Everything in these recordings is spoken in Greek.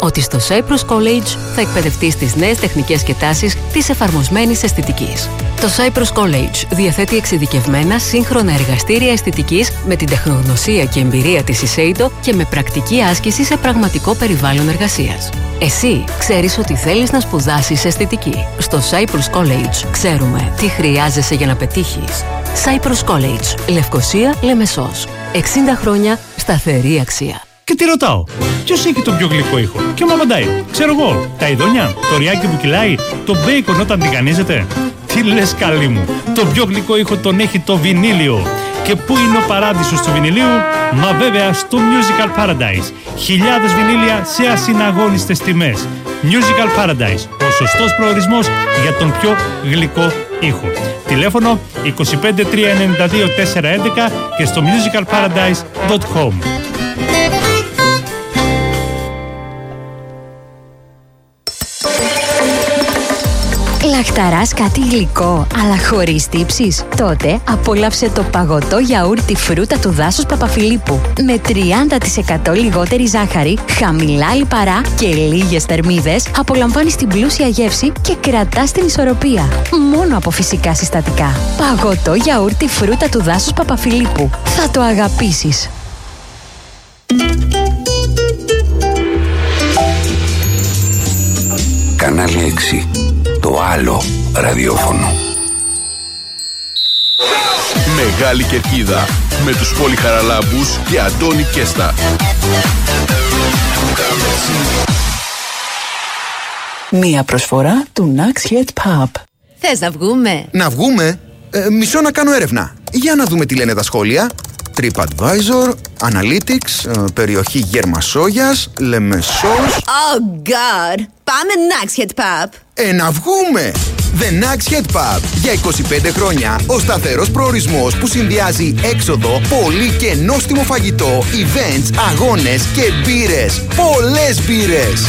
ότι στο Cyprus College θα εκπαιδευτείς τις νέες τεχνικές και τάσεις της εφαρμοσμένης αισθητικής. Το Cyprus College διαθέτει εξειδικευμένα σύγχρονα εργαστήρια αισθητικής με την τεχνογνωσία και εμπειρία της Shiseido και με πρακτική άσκηση σε πραγματικό περιβάλλον εργασίας. Εσύ ξέρεις ότι θέλεις να σπουδάσεις αισθητική. Στο Cyprus College ξέρουμε τι χρειάζεσαι για να πετύχεις. Cyprus College, Λευκοσία, Λεμεσός. 60 χρόνια σταθερή αξία. Και τι ρωτάω, ποιος έχει τον πιο γλυκό ήχο? Και μου απαντάει, ξέρω εγώ, τα ειδόνια, το ριάκι που κυλάει, το μπέικον όταν τηγανίζεται. Τι λες καλή μου, το πιο γλυκό ήχο τον έχει το βινίλιο. Και πού είναι ο παράδεισος του βινιλίου? Μα βέβαια στο Musical Paradise. Χιλιάδες βινίλια σε ασυναγώνιστες τιμές. Musical Paradise, ο σωστός προορισμός για τον πιο γλυκό ήχο. Τηλέφωνο 25 392 411 και στο musicalparadise.com. Λαχταράς κάτι γλυκό, αλλά χωρίς τύψεις? Τότε απόλαυσε το παγωτό γιαούρτι φρούτα του Δάσους Παπαφιλίππου. Με 30% λιγότερη ζάχαρη, χαμηλά λιπαρά και λίγες θερμίδες, απολαμβάνεις την πλούσια γεύση και κρατάς την ισορροπία. Μόνο από φυσικά συστατικά. Παγωτό γιαούρτι φρούτα του Δάσους Παπαφιλίππου. Θα το αγαπήσεις. Κανάλι 6. Το άλλο ραδιόφωνο. Μεγάλη Κερκίδα με τους Πολυχαραλάμπους και Αντώνη Κέστα. Μία προσφορά του Naxhead Pub. Θες να βγούμε? Να βγούμε? Μισό να κάνω έρευνα. Για να δούμε τι λένε τα σχόλια. TripAdvisor, Analytics, περιοχή Γερμασόγιας, Λεμεσός. Oh God! Πάμε Naxhead Pub. Να βγούμε! The Naxhead Pub. Για 25 χρόνια ο σταθερός προορισμός που συνδυάζει έξοδο, πολύ και νόστιμο φαγητό, events, αγώνες και μπύρες. Πολλές μπύρες!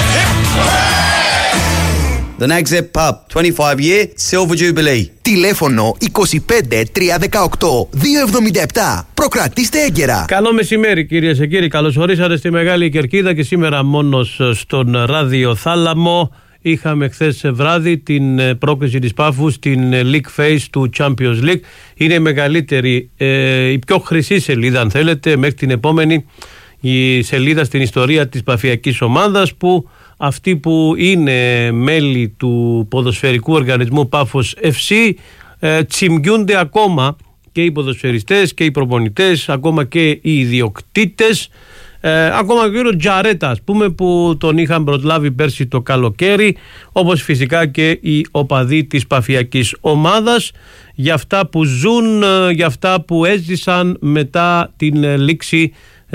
The Naxhead Pub, 25-year Silver Jubilee. Τηλέφωνο 25 318 277. Προκρατήστε έγκαιρα. Καλό μεσημέρι κυρίες και κύριοι. Καλώς ορίσατε στη Μεγάλη Κερκίδα και σήμερα μόνος στον ραδιοθάλαμο. Είχαμε χθες βράδυ την πρόκριση της Πάφου στην League Phase του Champions League. Είναι η μεγαλύτερη, η πιο χρυσή σελίδα αν θέλετε, μέχρι την επόμενη η σελίδα στην ιστορία της παφιακής ομάδας, που αυτοί που είναι μέλη του ποδοσφαιρικού οργανισμού Πάφος FC τσιμιούνται ακόμα, και οι ποδοσφαιριστές και οι προπονητές, ακόμα και οι ιδιοκτήτες, ακόμα και ο κύριος Τζαρέτα, ας πούμε, που τον είχαν προσλάβει πέρσι το καλοκαίρι, όπως φυσικά και οι οπαδοί της παφιακής ομάδας, για αυτά που ζουν, για αυτά που έζησαν μετά την λήξη,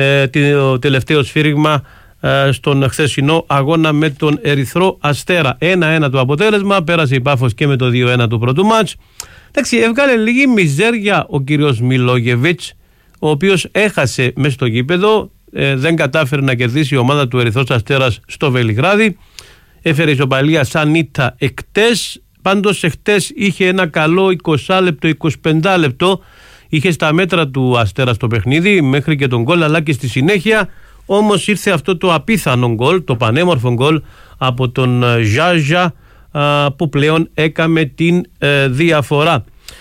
το τελευταίο σφύριγμα στον χθεσινό αγώνα με τον Ερυθρό Αστέρα. 1-1 το αποτέλεσμα, πέρασε η Πάφος και με το 2-1 του πρώτου μάτς. Εντάξει, έβγαλε λίγη μιζέρια ο κύριος Μιλόγεβιτς, ο οποίος έχασε μέσα στο γήπεδο, δεν κατάφερε να κερδίσει η ομάδα του Ερυθρός Αστέρας στο Βελιγράδι, έφερε ισοπαλία σαν ήττα εκτές. Πάντως εχτες είχε ένα καλό 20 λεπτό, 25 λεπτό, είχε στα μέτρα του Αστέρα στο παιχνίδι μέχρι και τον γκολ, αλλά και στη συνέχεια όμως ήρθε αυτό το απίθανο γκολ, το πανέμορφο γκολ από τον Ζάζα, που πλέον έκαμε την διαφορά.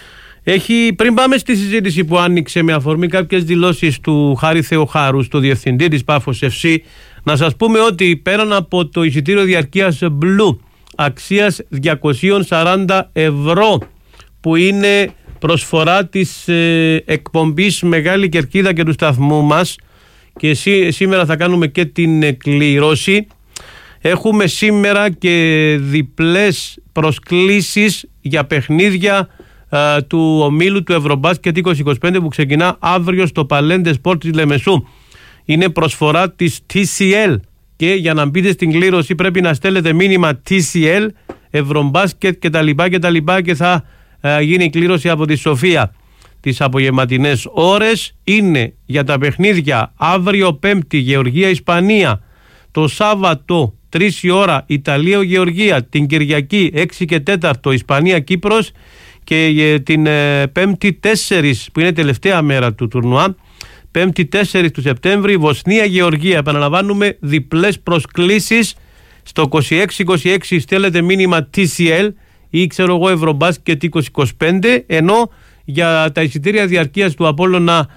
Πριν πάμε στη συζήτηση που άνοιξε με αφορμή κάποιες δηλώσεις του Χάρη Θεοχάρου, του διευθυντή της Πάφος FC, να σας πούμε ότι πέραν από το εισιτήριο διαρκείας Blue αξίας 240 ευρώ, που είναι προσφορά της εκπομπής Μεγάλη Κερκίδα και του σταθμού μας, και σήμερα θα κάνουμε και την κλήρωση, έχουμε σήμερα και διπλές προσκλήσεις για παιχνίδια του ομίλου του Ευρωμπάσκετ 2025 που ξεκινά αύριο στο Παλέντε Σπορτ της Λεμεσού. Είναι προσφορά της TCL, και για να μπείτε στην κλήρωση πρέπει να στέλνετε μήνυμα TCL, Ευρωμπάσκετ κτλ. Και θα γίνει η κλήρωση από τη Σοφία. Τις απογευματινές ώρες είναι για τα παιχνίδια αύριο Πέμπτη Γεωργία-Ισπανία, το Σάββατο 3 η ώρα Ιταλία-Γεωργία, την Κυριακή 6 και 4 Ισπανία-Κύπρος, και την Πέμπτη 4 που είναι τελευταία μέρα του τουρνουά 5η 4 του Σεπτέμβρη, Βοσνία-Γεωργία. Επαναλαμβάνουμε, διπλές προσκλήσεις. Στο 2626 στέλνετε μήνυμα TCL ή ξέρω εγώ Ευρωμπάσκετ 2025, ενώ για τα εισιτήρια διαρκείας του Απόλλωνα,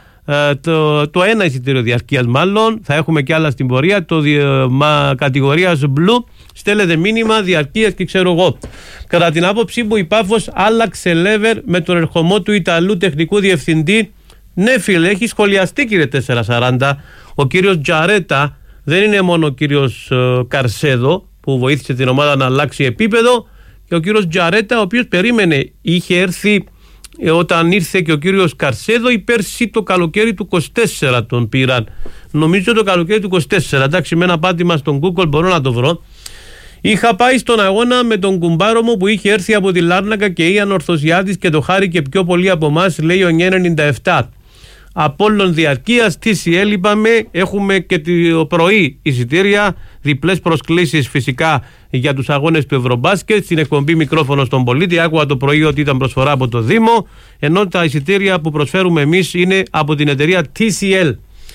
το ένα εισιτήριο διαρκείας μάλλον, θα έχουμε και άλλα στην πορεία, το κατηγορίας Blue, στέλνετε μήνυμα διαρκείας και ξέρω εγώ. Κατά την άποψή μου, η Πάφος άλλαξε level με τον ερχομό του Ιταλού τεχνικού διευθυντή. Ναι φίλε, έχει σχολιαστεί κύριε 440, ο κύριος Τζαρέτα δεν είναι μόνο ο κύριος Καρσέδο που βοήθησε την ομάδα να αλλάξει επίπεδο, και ο κύριος Τζαρέτα, ο οποίος περίμενε, είχε έρθει όταν ήρθε και ο κύριος Καρσέδο, ή πέρσι το καλοκαίρι του 24 τον πήραν. Νομίζω το καλοκαίρι του 24, εντάξει, με ένα πάτημα στον Google μπορώ να το βρω. Είχα πάει στον αγώνα με τον κουμπάρο μου που είχε έρθει από τη Λάρνακα και η Ανορθωσιάτης και το χάρηκε πιο πολύ από εμάς, λέει ο 997. Απόλλων διαρκείας, TCL είπαμε, έχουμε και το πρωί εισιτήρια, διπλές προσκλήσεις φυσικά για τους αγώνες του Ευρωμπάσκετ. Στην εκπομπή Μικρόφωνο στον Πολίτη άκουγα το πρωί ότι ήταν προσφορά από το Δήμο, ενώ τα εισιτήρια που προσφέρουμε εμείς είναι από την εταιρεία TCL.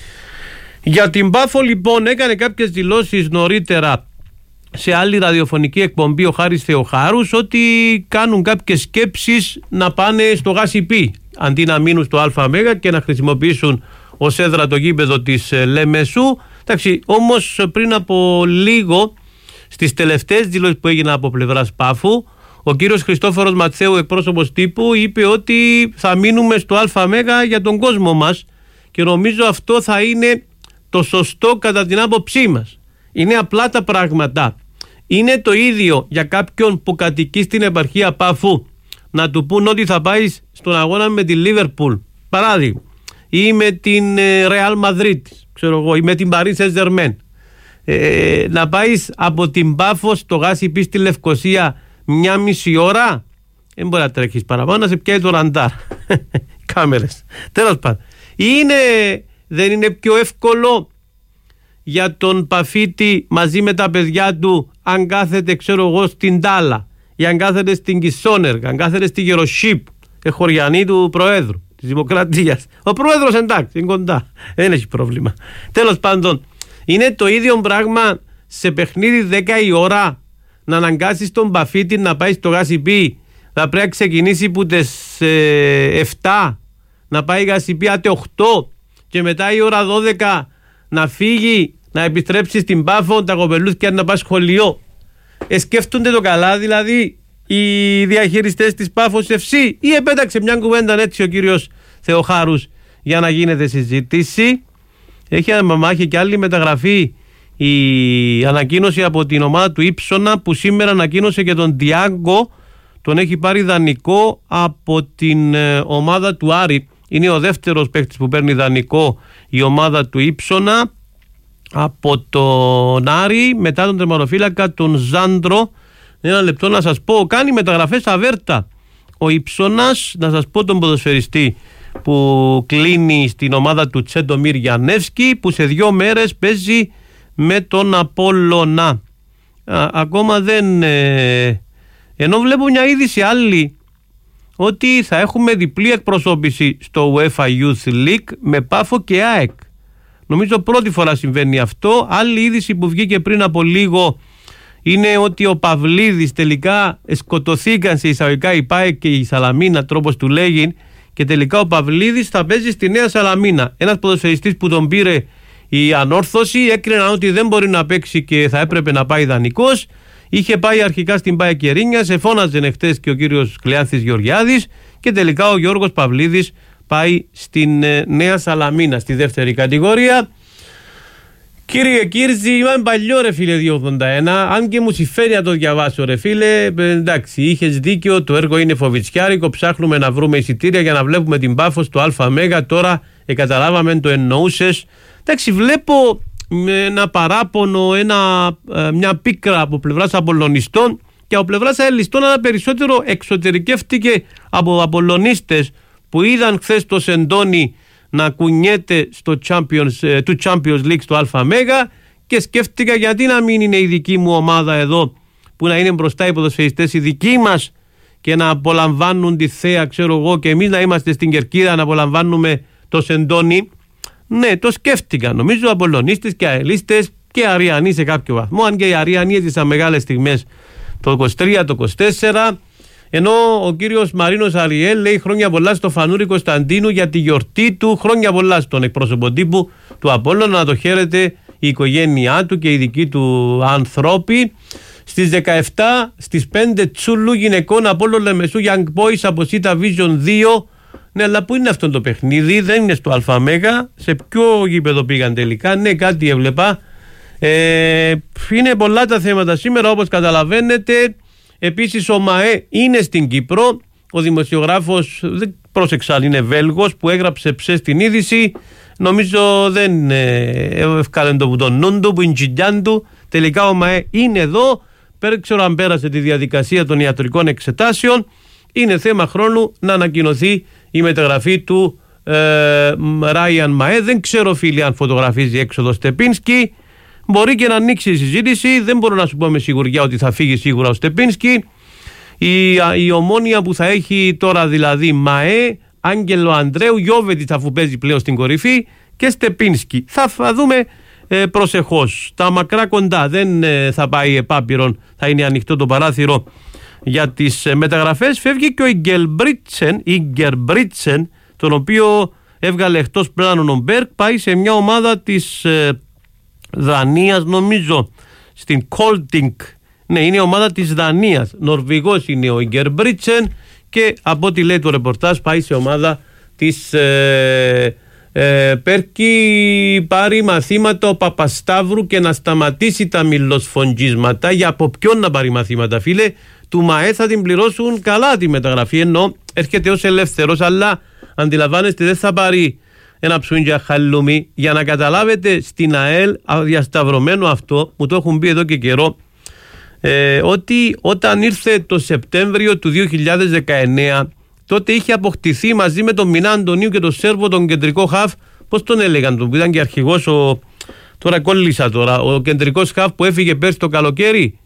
Για την Πάφο λοιπόν έκανε κάποιες δηλώσεις νωρίτερα σε άλλη ραδιοφωνική εκπομπή ο Χάρης Θεοχάρους, ότι κάνουν κάποιες σκέψεις να πάνε στο ΓΑΣΥΠΗ αντί να μείνουν στο ΑΜ και να χρησιμοποιήσουν ως έδρα το γήπεδο της Λεμεσού. Εντάξει, όμως πριν από λίγο, στις τελευταίες δηλώσεις που έγιναν από πλευράς Πάφου, ο κύριος Χριστόφορος Ματσέου, εκπρόσωπος τύπου, είπε ότι θα μείνουμε στο ΑΜ για τον κόσμο μας, και νομίζω αυτό θα είναι το σωστό κατά την άποψή μας. Είναι απλά τα πράγματα. Είναι το ίδιο για κάποιον που κατοικεί στην επαρχία Πάφου να του πούν ότι θα πάει στον αγώνα με τη Λίβερπουλ, παράδειγμα, ή με την Ρεάλ Μαδρίτης, ξέρω εγώ, ή με την Παρί Σεν Ζερμέν, να πάει από την Πάφο στο ΓΑΣΥΠΗ στη Λευκοσία 1,5 ώρα, δεν μπορεί να τρέχεις παραπάνω, να σε πιάει το ραντάρ. Κάμερες. Τέλος πάντων, δεν είναι πιο εύκολο για τον Παφίτη μαζί με τα παιδιά του, αν κάθεται ξέρω εγώ στην Τάλα, ή αν κάθεται στην Κισόνεργα, αν κάθεται στη Γεροσίπ, χωριανή του Προέδρου της Δημοκρατίας. Ο Πρόεδρος εντάξει, είναι κοντά, δεν έχει πρόβλημα. Τέλος πάντων, είναι το ίδιο πράγμα σε παιχνίδι 10 η ώρα να αναγκάσεις τον Παφίτη να πάει στο ΓΑΣΥΠΗ. Θα πρέπει να ξεκινήσει που τις 7, να πάει ΓΑΣΥΠΗ άτε 8, και μετά η ώρα 12 να φύγει, να επιστρέψει στην Πάφο, τα κοπελούθια να πάει σχολείο. Σκέφτονται το καλά δηλαδή οι διαχειριστές της Πάφος FC, ή επέταξε μια κουβέντα έτσι ο κύριος Θεοχάρους για να γίνεται συζήτηση? Έχει και άλλη μεταγραφή η ανακοίνωση από την ομάδα του Ήψονα, που σήμερα ανακοίνωσε και τον Διάγκο, τον έχει πάρει δανεικό από την ομάδα του Άρη. Είναι ο δεύτερος παίκτης που παίρνει δανεικό η ομάδα του Ήψονα από τον Άρη, μετά τον τερματοφύλακα τον Ζάντρο. Ένα λεπτό να σας πω, κάνει μεταγραφές αβέρτα ο Υψώνας. Να σας πω τον ποδοσφαιριστή που κλείνει στην ομάδα του Τσέντομιρ Γιαννεύσκι, που σε 2 μέρες παίζει με τον Απόλλωνα. Ακόμα δεν... ενώ βλέπω μια είδηση άλλη, ότι θα έχουμε διπλή εκπροσώπηση στο UEFA Youth League με Πάφο και ΑΕΚ. Νομίζω πρώτη φορά συμβαίνει αυτό. Άλλη είδηση που βγήκε πριν από λίγο είναι ότι ο Παυλίδης, τελικά σκοτωθήκαν σε εισαγωγικά η ΠΑΕΚ και η Σαλαμίνα, τρόπος του λέγει, και τελικά ο Παυλίδης θα παίζει στη Νέα Σαλαμίνα. Ένας ποδοσφαιριστής που τον πήρε η Ανόρθωση, έκριναν ότι δεν μπορεί να παίξει και θα έπρεπε να πάει δανεικός. Είχε πάει αρχικά στην ΠΑΕΚ Κερίνια, σε φώναζε χτες και ο κύριος Κλεάνθης Γεωργιάδης, και τελικά ο Γιώργος Παυλίδης πάει στην Νέα Σαλαμίνα, στη δεύτερη κατηγορία. Κύριε Κύρζη, είμαι παλιό ρε φίλε 281, αν και μου συμφέρει να το διαβάσω ρε φίλε. Εντάξει, είχες δίκιο, το έργο είναι φοβιτσιάρικο, ψάχνουμε να βρούμε εισιτήρια για να βλέπουμε την Πάφο στο ΑΜ. Τώρα καταλάβαμε το εννοούσες. Εντάξει, βλέπω ένα παράπονο, μια πίκρα από πλευράς Απολλωνιστών, και από πλευράς Αελιστών ένα περισσότερο εξωτερικεύτηκε από Απολλωνίστες που είδαν χθες το Σεντόνι να κουνιέται στο του Champions League στο ΑΜ, και σκέφτηκα γιατί να μην είναι η δική μου ομάδα εδώ, που να είναι μπροστά οι ποδοσφαιριστές οι δικοί μας και να απολαμβάνουν τη θέα, ξέρω εγώ, και εμείς να είμαστε στην Κερκίδα να απολαμβάνουμε το Σεντόνι. Ναι, το σκέφτηκαν νομίζω απολωνίστες και αελίστες και αριανοί σε κάποιο βαθμό, αν και οι αριανοί έζησαν μεγάλες στιγμές το 23, το 24, ενώ ο κύριος Μαρίνος Αριέλ λέει χρόνια πολλά στο Φανούρη Κωνσταντίνου για τη γιορτή του, χρόνια πολλά στον εκπρόσωπο τύπου του Απόλλωνα, να το χαίρεται η οικογένειά του και οι δικοί του ανθρώποι. Στις 17, στις 5 Τσούλου γυναικών Απόλλων Λεμεσού Young Boys από Σίτα Vision 2. Ναι, αλλά πού είναι αυτό το παιχνίδι, δεν είναι στο ΑΜΕΓΑ, σε ποιο γήπεδο πήγαν τελικά? Ναι, κάτι έβλεπα. Είναι πολλά τα θέματα σήμερα όπως καταλαβαίνετε. Επίσης ο ΜΑΕ είναι στην Κύπρο. Ο δημοσιογράφος, δεν πρόσεξα αν είναι Βέλγος, που έγραψε ψες την είδηση. Νομίζω δεν ευκάλεν το που τον νουν του, που είναι τσιλιάν του. Τελικά ο ΜΑΕ είναι εδώ. Δεν ξέρω αν πέρασε τη διαδικασία των ιατρικών εξετάσεων. Είναι θέμα χρόνου να ανακοινωθεί η μεταγραφή του Ράιαν ΜΑΕ. Δεν ξέρω, φίλοι, αν φωτογραφίζει έξοδο Στεπίνσκι. Μπορεί και να ανοίξει η συζήτηση. Δεν μπορώ να σου πω με σιγουριά ότι θα φύγει σίγουρα ο Στεπίνσκι. Η Ομόνοια που θα έχει τώρα δηλαδή ΜΑΕ, Άγγελο Ανδρέου, Γιώβετιτς αφού παίζει πλέον στην κορυφή και Στεπίνσκι. Θα δούμε προσεχώς. Τα μακρά κοντά δεν θα πάει επάπειρον, θα είναι ανοιχτό το παράθυρο για τις μεταγραφές. Φεύγει και ο Ιγκερμπρίτσεν, τον οποίο έβγαλε εκτός πλάνων ο Μπέρκ, πάει σε μια ομάδα της Δανίας, νομίζω, στην Κόλτινγκ. Ναι, είναι ομάδα της Δανίας. Νορβηγός είναι ο Ιγκερμπρίτσεν και από ό,τι λέει το ρεπορτάζ πάει σε ομάδα της Πέρκη, πάρει μαθήματα ο Παπασταύρου και να σταματήσει τα μιλοσφοντζίσματα. Για από ποιον να πάρει μαθήματα, φίλε? Του ΜΑΕ θα την πληρώσουν καλά τη μεταγραφή, ενώ έρχεται ως ελεύθερος, αλλά αντιλαμβάνεστε δεν θα πάρει ένα ψούνια χαλούμι. Για να καταλάβετε, στην ΑΕΛ διασταυρωμένο αυτό, μου το έχουν πει εδώ και καιρό, ότι όταν ήρθε το Σεπτέμβριο του 2019, τότε είχε αποκτηθεί μαζί με τον Μινά Αντωνίου και τον Σέρβο τον κεντρικό χαφ, πώς τον έλεγαν, που ήταν και αρχηγός, τώρα κόλλησα τώρα, ο κεντρικός χαφ που έφυγε πέρσι το καλοκαίρι,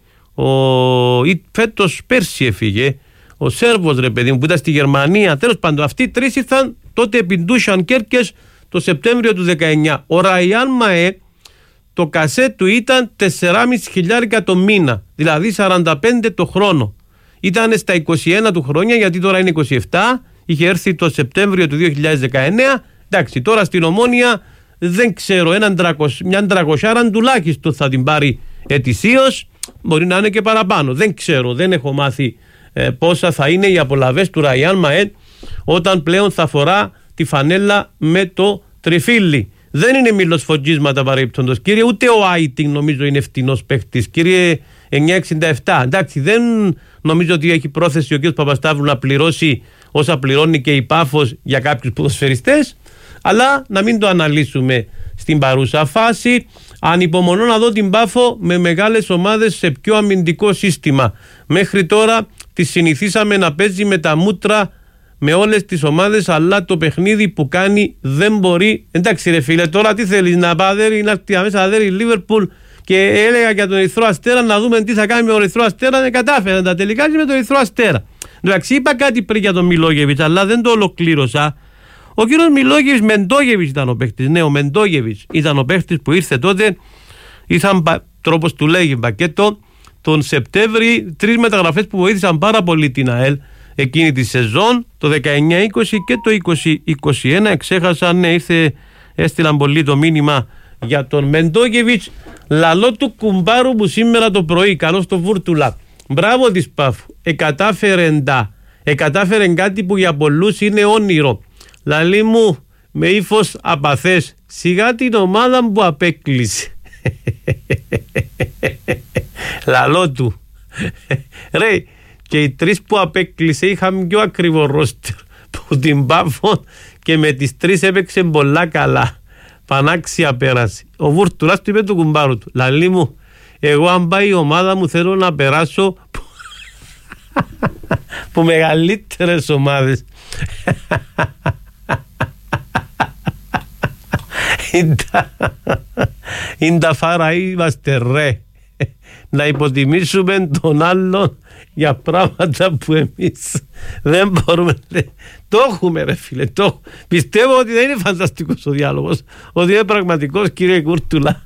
φέτος πέρσι έφυγε, ο Σέρβος, ρε παιδί μου, που ήταν στη Γερμανία. Τέλος πάντων, αυτοί οι τρεις ήρθαν τότε επί Ντούσαν Κέρκες το Σεπτέμβριο του 19. Ο Ράιαν ΜΑΕ, το κασέ του ήταν 4.500 το μήνα, δηλαδή 45 το χρόνο. Ήταν στα 21 του χρόνια, γιατί τώρα είναι 27, είχε έρθει το Σεπτέμβριο του 2019. Εντάξει, τώρα στην Ομόνοια δεν ξέρω, μια 300 τουλάχιστον θα την πάρει ετησίως, μπορεί να είναι και παραπάνω, δεν ξέρω, δεν έχω μάθει πόσα θα είναι οι απολαβές του Ράιαν ΜΑΕ όταν πλέον θα φορά τη φανέλα με το τριφύλι. Δεν είναι μιλοσφοντζίσματα παρείπτοντος, κύριε, ούτε ο Άιτινγκ νομίζω είναι φτηνός παίχτης, κύριε 967. Εντάξει, δεν νομίζω ότι έχει πρόθεση ο κ. Παπασταύρου να πληρώσει όσα πληρώνει και η Πάφος για κάποιους ποδοσφαιριστές, αλλά να μην το αναλύσουμε στην παρούσα φάση. Ανυπομονώ να δω την Πάφο με μεγάλες ομάδες σε πιο αμυντικό σύστημα. Μέχρι τώρα τη συνηθίσαμε να παίζει με τα μούτρα με όλες τις ομάδες, αλλά το παιχνίδι που κάνει δεν μπορεί. Εντάξει ρε φίλε, τώρα τι θέλεις, να έρθει μέσα να δέρει η Λίβερπουλ? Και έλεγα για τον Ερυθρό Αστέρα να δούμε τι θα κάνει με τον Ερυθρό Αστέρα. Δεν κατάφεραν τα τελικά και με τον Ερυθρό Αστέρα. Εντάξει, είπα κάτι πριν για τον Μιλόγεβιτς, αλλά δεν το ολοκλήρωσα. Ο κύριος Μιλόγεβιτς, Μεντόγεβιτς ήταν ο παίχτης. Ναι, ο Μεντόγεβιτς ήταν ο παίχτης που ήρθε τότε. Ήρθαν, τρόπος του λέγει, πακέτο. Τον Σεπτέμβρη, 3 μεταγραφές που βοήθησαν πάρα πολύ την ΑΕΛ εκείνη τη σεζόν, το 19-20 και το 20-21. Εξέχασαν, ναι, έστειλαν πολύ το μήνυμα για τον Μεντόγεβιτς. Λαλό του κουμπάρου που σήμερα το πρωί, καλώς το Βούρτουλα. Μπράβο της Πάφου, εκατάφερε κάτι που για πολλούς είναι όνειρο. Λαλή μου με ύφος απαθές, σιγά την ομάδα που απέκλεισε. Λαλό του. Ρε, και οι 3 που απέκλεισε είχαν πιο ακριβό ρόστερ που την Πάφο και με τις 3 έπαιξε πολλά καλά. Πανάξια πέρασε. Ο Βούρτουλας του είπε του κουμπάρου του, λαλή μου, εγώ αν πάει η ομάδα μου θέλω να περάσω που μεγαλύτερες ομάδες. Είναι τα φάρα, είμαστε ρε. να υποτιμήσουμε τον άλλον για πράγματα που εμείς δεν μπορούμε. Το έχουμε ρε φίλε, πιστεύω ότι δεν είναι φανταστικός ο διάλογος, ότι είναι πραγματικός, κύριε Κούρτουλα.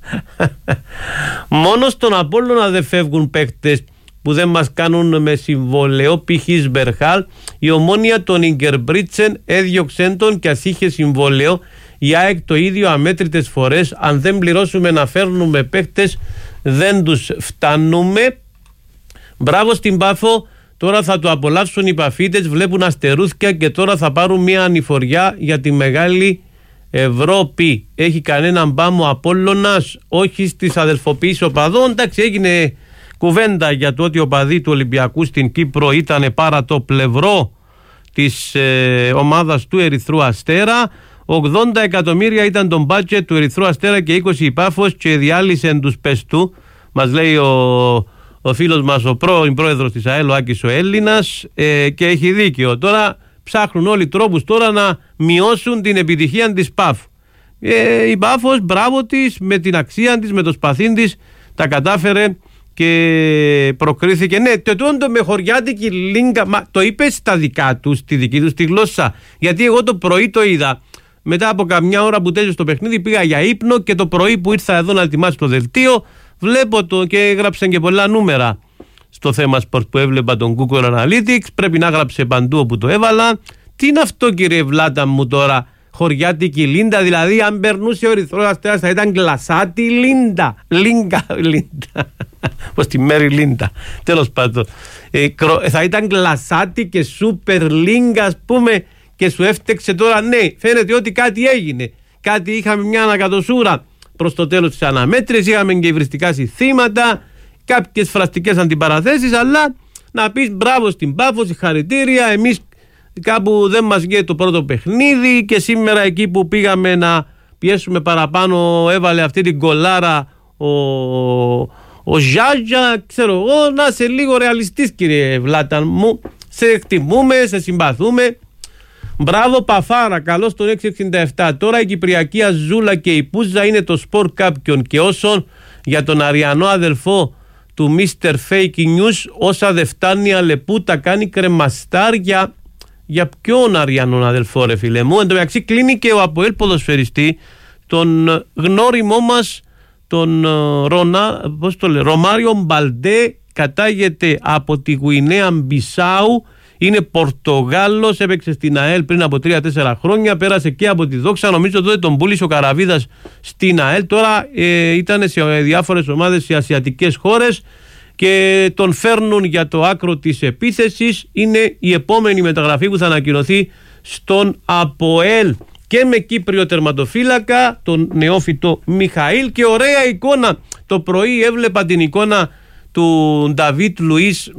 Μόνο στον Απόλλωνα δεν φεύγουν παίκτες που δεν μας κάνουν με συμβόλαιο, π.χ. Μπερχάλ. Η Ομόνια των Ιγκερμπρίτσεν έδιωξε τον και ας είχε συμβόλαιο. Η ΑΕΚ το ίδιο αμέτρητες φορές. Αν δεν πληρώσουμε να φέρνουμε παίκτες, δεν τους φτάνουμε. Μπράβο στην Πάφο. Τώρα θα το απολαύσουν οι παφίτες, βλέπουν αστερούθια και τώρα θα πάρουν μια ανηφοριά για τη μεγάλη Ευρώπη. Έχει κανέναν Πάμο Απόλλωνας? Όχι στις αδελφοποιήσεις οπαδών. Εντάξει, έγινε κουβέντα για το ότι ο οπαδοί του Ολυμπιακού στην Κύπρο ήταν πάρα το πλευρό της ομάδας του Ερυθρού Αστέρα. 80 εκατομμύρια ήταν το μπάτζετ του Ερυθρού Αστέρα και 20 η Πάφος και διάλυσαν τους πεστού. Μας λέει ο φίλος μας, ο πρώην πρόεδρος της ΑΕΛ, ο Άκης ο Έλληνας, και έχει δίκιο. Τώρα ψάχνουν όλοι τρόπους τώρα να μειώσουν την επιτυχία της ΠΑΦ. Η Πάφος, μπράβο της, με την αξία της, με το σπαθίν της, τα κατάφερε και προκρίθηκε. Ναι, το με χωριάτικη λίγκα, μα το είπε στα δικά του, στη δική του τη γλώσσα. Γιατί εγώ το πρωί το είδα. Μετά από καμιά ώρα που τέλειωσε το παιχνίδι, πήγα για ύπνο και το πρωί που ήρθα εδώ να ετοιμάσω το δελτίο, βλέπω το και έγραψαν και πολλά νούμερα στο θέμα σπορτ που έβλεπα τον Google Analytics. Πρέπει να έγραψε παντού όπου το έβαλα. Τι είναι αυτό, κύριε Βλάτα μου, τώρα? Χωριάτικη λίντα, δηλαδή αν περνούσε ο Ερυθρός Αστέρας θα ήταν γκλασάτη λίντα. Λίγκα λίντα. Πως τη Μέρη Λίντα. Τέλος πάντων. Θα ήταν γκλασάτη και σούπερ λίγκα, ας πούμε, και σου έφτεξε τώρα. Ναι, φαίνεται ότι κάτι έγινε. Κάτι, είχαμε μια ανακατοσούρα προς το τέλος της αναμέτρησης, είχαμε και υβριστικά συστήματα, κάποιες φραστικές αντιπαραθέσεις, αλλά να πεις μπράβο στην Πάφο, συγχαρητήρια. Εμείς κάπου δεν μας βγαίνει το πρώτο παιχνίδι και σήμερα εκεί που πήγαμε να πιέσουμε παραπάνω έβαλε αυτή την κολάρα ο Ζάζα, ξέρω εγώ. Να είσαι λίγο ρεαλιστής, κύριε Βλάταν μου, σε εκτιμούμε, σε συμπαθούμε. Μπράβο Παφάρα, καλώς τον 667. Τώρα η Κυπριακή Αζούλα και η Πούζα είναι το σπορ κάποιον. Και όσον για τον αριανό αδελφό του Mr. Fake News, όσα δεν φτάνει αλεπού τα κάνει κρεμαστάρια. Για ποιον αριανόν αδελφό, ρε φίλε μου? Εν τω μεταξύ κλείνει και ο ΑΠΟΕΛ ποδοσφαιριστή, τον γνώριμό μας, τον Ρωμάριο Μπαλντέ, κατάγεται από τη Γουινέα Μπισάου. Είναι Πορτογάλος, έπαιξε στην ΑΕΛ πριν από 3-4 χρόνια, πέρασε και από τη Δόξα. Νομίζω τότε τον πούλησε ο Καραβίδας στην ΑΕΛ. Τώρα ήταν σε διάφορες ομάδες σε ασιατικές χώρες και τον φέρνουν για το άκρο της επίθεσης. Είναι η επόμενη μεταγραφή που θα ανακοινωθεί στον ΑΠΟΕΛ. Και με Κύπριο τερματοφύλακα, τον νεόφυτο Μιχαήλ. Και ωραία εικόνα. Το πρωί έβλεπα την εικόνα του Νταβίτ Λουίς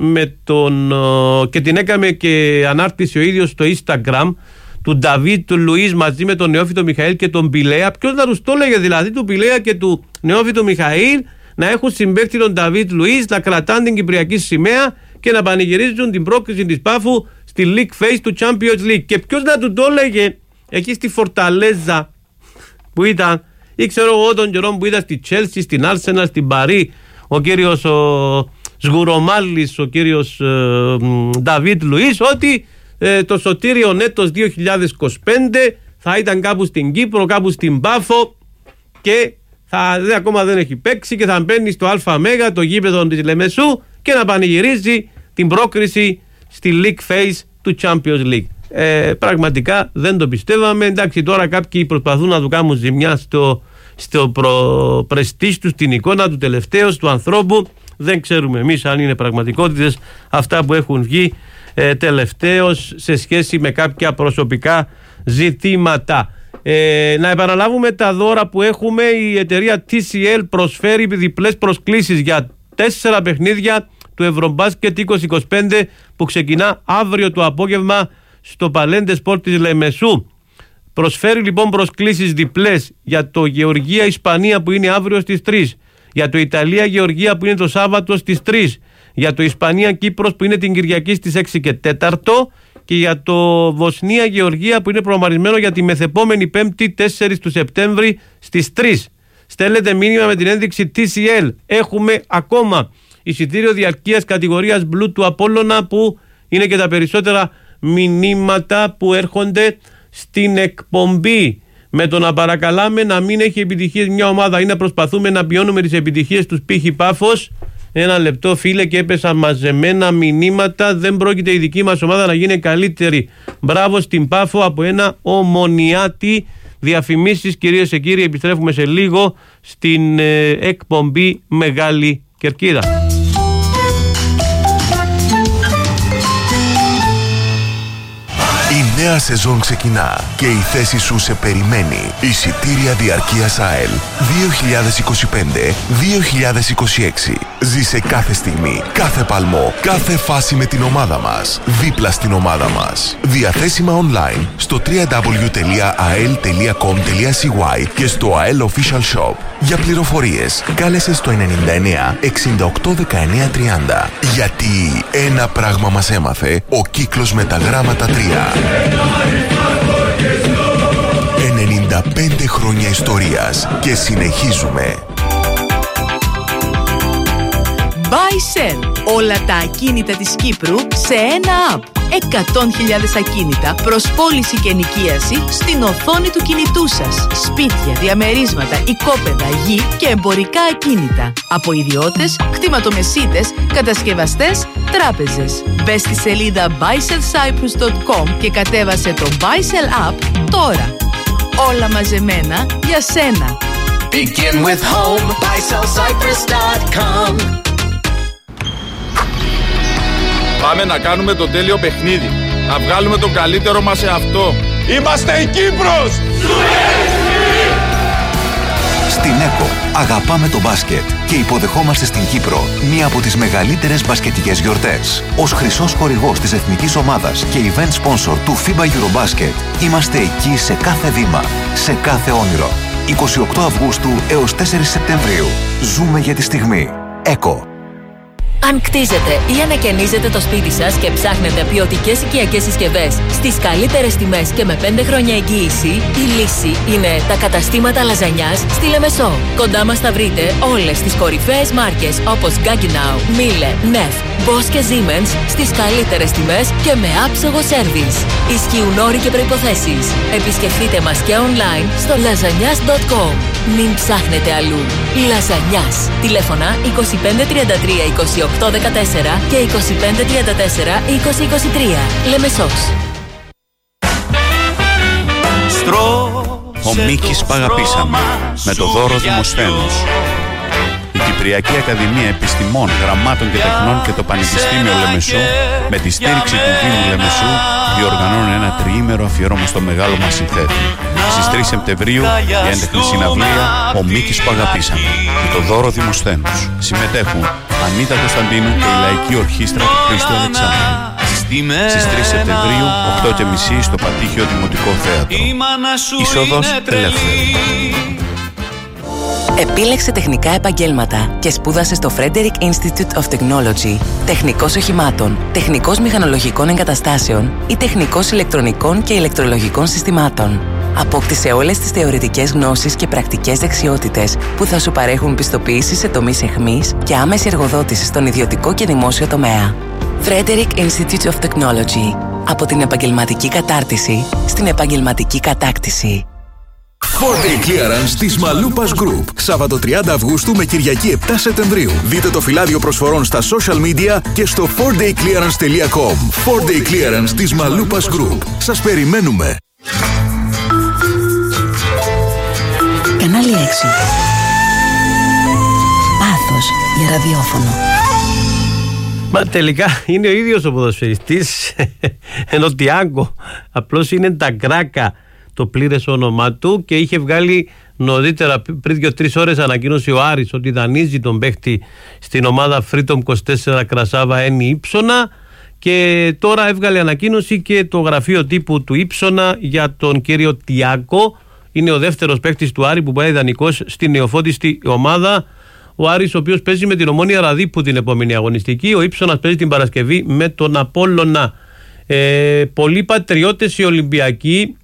και την έκαμε και ανάρτηση ο ίδιος στο Instagram, του Νταβίτ Λουίς μαζί με τον νεόφυτο Μιχαήλ και τον Πιλέα. Ποιος να τους το έλεγε δηλαδή, του Πιλέα και του νεόφυτου Μιχαήλ, να έχουν συμπαίχτη τον Νταβίτ Λουίς, να κρατάνε την κυπριακή σημαία και να πανηγυρίζουν την πρόκριση της Πάφου στη League Phase του Champions League. Και ποιος να του το έλεγε εκεί στη Φορταλέζα που ήταν, ή ξέρω εγώ τον καιρό που ήταν στη Chelsea, στην Arsenal, στην Παρί, ο κύριος Σγουρομάλης, ο κύριος Νταβίτ Λουίς, ότι το σωτήριο έτος 2025 θα ήταν κάπου στην Κύπρο, κάπου στην Πάφο και ακόμα δεν έχει παίξει και θα μπαίνει στο ΑΜ, το γήπεδο της Λεμεσού, και να πανηγυρίζει την πρόκριση στη League Phase του Champions League. Πραγματικά δεν το πιστεύαμε. Εντάξει, τώρα κάποιοι προσπαθούν να του κάνουν ζημιά στο πρεστίζ του, στην εικόνα του τελευταίου του ανθρώπου. Δεν ξέρουμε εμείς αν είναι πραγματικότητες αυτά που έχουν βγει τελευταίως σε σχέση με κάποια προσωπικά ζητήματα. Να επαναλάβουμε τα δώρα που έχουμε. Η εταιρεία TCL προσφέρει διπλές προσκλήσεις για 4 παιχνίδια του Ευρωμπάσκετ 2025 που ξεκινά αύριο το απόγευμα στο Παλέντε Σπορτ της Λεμεσού. Προσφέρει λοιπόν προσκλήσεις διπλές για το Γεωργία-Ισπανία που είναι αύριο στις 3, για το Ιταλία-Γεωργία που είναι το Σάββατο στις 3, για το Ισπανία-Κύπρος που είναι την Κυριακή στις 6 και 4 και για το Βοσνία-Γεωργία που είναι προγραμματισμένο για τη μεθεπόμενη Πέμπτη 4 του Σεπτέμβρη στις 3. Στέλνετε μήνυμα με την ένδειξη TCL. Έχουμε ακόμα εισιτήριο διαρκείας κατηγορίας Blue του Απόλλωνα, που είναι και τα περισσότερα μηνύματα που έρχονται στην εκπομπή. Με το να παρακαλάμε να μην έχει επιτυχίες μια ομάδα ή να προσπαθούμε να πιώνουμε τις επιτυχίες τους π.χ. Πάφος. Ένα λεπτό, φίλε, και έπεσαν μαζεμένα μηνύματα. Δεν πρόκειται η δική μας ομάδα να γίνει καλύτερη. Μπράβο στην Πάφο από ένα Ομονιάτη. Διαφημίσεις, κυρίες και κύριοι, επιστρέφουμε σε λίγο στην εκπομπή Μεγάλη Κερκίδα. Η νέα σεζόν ξεκινά και η θέση σου σε περιμένει. Εισιτήρια διαρκείας ΑΕΛ 2025-2026. Ζήσε κάθε στιγμή, κάθε παλμό, κάθε φάση με την ομάδα μας. Δίπλα στην ομάδα μας. Διαθέσιμα online στο www.ael.com.cy και στο AEL Official Shop. Για πληροφορίες, κάλεσε στο 99 68 19 30. Γιατί ένα πράγμα μας έμαθε ο κύκλος με τα γράμματα 3. 95 χρόνια ιστορίας και συνεχίζουμε. Buy Sell. Όλα τα ακίνητα της Κύπρου σε ένα app. 100.000 ακίνητα προς πώληση και ενοικίαση στην οθόνη του κινητού σας. Σπίτια, διαμερίσματα, οικόπεδα, γη και εμπορικά ακίνητα. Από ιδιώτες, κτηματομεσίτες, κατασκευαστές, τράπεζες. Μπες στη σελίδα buysellcyprus.com και κατέβασε το Buy Sell app τώρα. Όλα μαζεμένα για σένα. Begin with home, buysellcyprus.com. Πάμε να κάνουμε το τέλειο παιχνίδι. Να βγάλουμε τον καλύτερο μας σε αυτό. Είμαστε η Κύπρος! Στην ΕΚΟ αγαπάμε το μπάσκετ και υποδεχόμαστε στην Κύπρο μία από τις μεγαλύτερες μπασκετικές γιορτές. Ως χρυσός χορηγός της εθνικής ομάδας και event sponsor του FIBA Eurobasket, είμαστε εκεί σε κάθε βήμα, σε κάθε όνειρο. 28 Αυγούστου έως 4 Σεπτεμβρίου. Ζούμε για τη στιγμή. ΕΚΟ. Αν κτίζετε ή ανακαινίζετε το σπίτι σας και ψάχνετε ποιοτικές οικιακές συσκευές στις καλύτερες τιμές και με 5 χρόνια εγγύηση, η λύση είναι τα καταστήματα λαζανιάς στη Λεμεσό. Κοντά μας θα βρείτε όλες τις κορυφαίες μάρκες όπως Gaggenau, Miele, Neff, Bosch και Siemens στις καλύτερες τιμές και με άψογο σέρβις. Ισχύουν όροι και προϋποθέσεις. Επισκεφτείτε μας και online στο lasagnas.com. Μην ψάχνετε αλλού. Λαζανιάς. Τηλέφωνα 2533 28 14 και 2534 2023. Λεμεσός. Ο Μίκης Παγαπήσαμε με το δώρο Δημοσθένους. Η Κυπριακή Ακαδημία Επιστημών, Γραμμάτων και Τεχνών και το Πανεπιστήμιο Λεμεσού, με τη στήριξη του Δήμου Λεμεσού, διοργανώνουν ένα τριήμερο αφιέρωμα στο μεγάλο μας συνθέτη. Στις 3 Σεπτεμβρίου η έντεχνη συναυλία «Ο Μίκης Παγαπήσαμε» με το δώρο Δημοσθένους. Συμμετέχουν Ανίτα Κωνσταντίνου και η Λαϊκή Ορχήστρα του Χρήστου Αλεξάνδρου. Στις 3 Σεπτεμβρίου, 8:30 στο Πατήχιο Δημοτικό Θέατρο. Είσοδος ελεύθερη. Επίλεξε τεχνικά επαγγέλματα και σπούδασε στο Frederick Institute of Technology. Τεχνικός οχημάτων, τεχνικός μηχανολογικών εγκαταστάσεων ή τεχνικός ηλεκτρονικών και ηλεκτρολογικών συστημάτων. Απόκτησε όλες τις θεωρητικές γνώσεις και πρακτικές δεξιότητες που θα σου παρέχουν πιστοποίηση σε τομείς εχμής και άμεση εργοδότηση στον ιδιωτικό και δημόσιο τομέα. Frederick Institute of Technology. Από την επαγγελματική κατάρτιση στην επαγγελματική κατάκτηση. 4Day Clearance της Μαλούπας Group. Σάββατο 30 Αυγούστου με Κυριακή 7 Σεπτεμβρίου. Δείτε το φυλάδιο προσφορών στα social media και στο 4dayclearance.com. 4Day Clearance της Μαλούπας Group. Σας περιμένουμε. Κανάλι 6. Πάθος για ραδιόφωνο. Μα τελικά είναι ο ίδιος ο ποδοσφαιριστής, ενώ Τιάγκο απλώς είναι τα Γκράκα το πλήρες όνομά του, και είχε βγάλει νωρίτερα πριν 2-3 ώρες ανακοίνωση ο Άρης ότι δανείζει τον παίχτη στην ομάδα Freedom 24 Κρασάβα Ένι Ήψονα, και τώρα έβγαλε ανακοίνωση και το γραφείο τύπου του Ήψονα για τον κύριο Τιάγκο. Είναι ο δεύτερος παίχτης του Άρη που πάει δανεικός στην νεοφώτιστη ομάδα. Ο Άρης, ο οποίος παίζει με την Ομόνοια Ραδίππου την επόμενη αγωνιστική. Ο Ήψονας παίζει την Παρασκευή με τον Απόλλωνα. Πολλοί πατριώτες οι Ολυμπιακοί.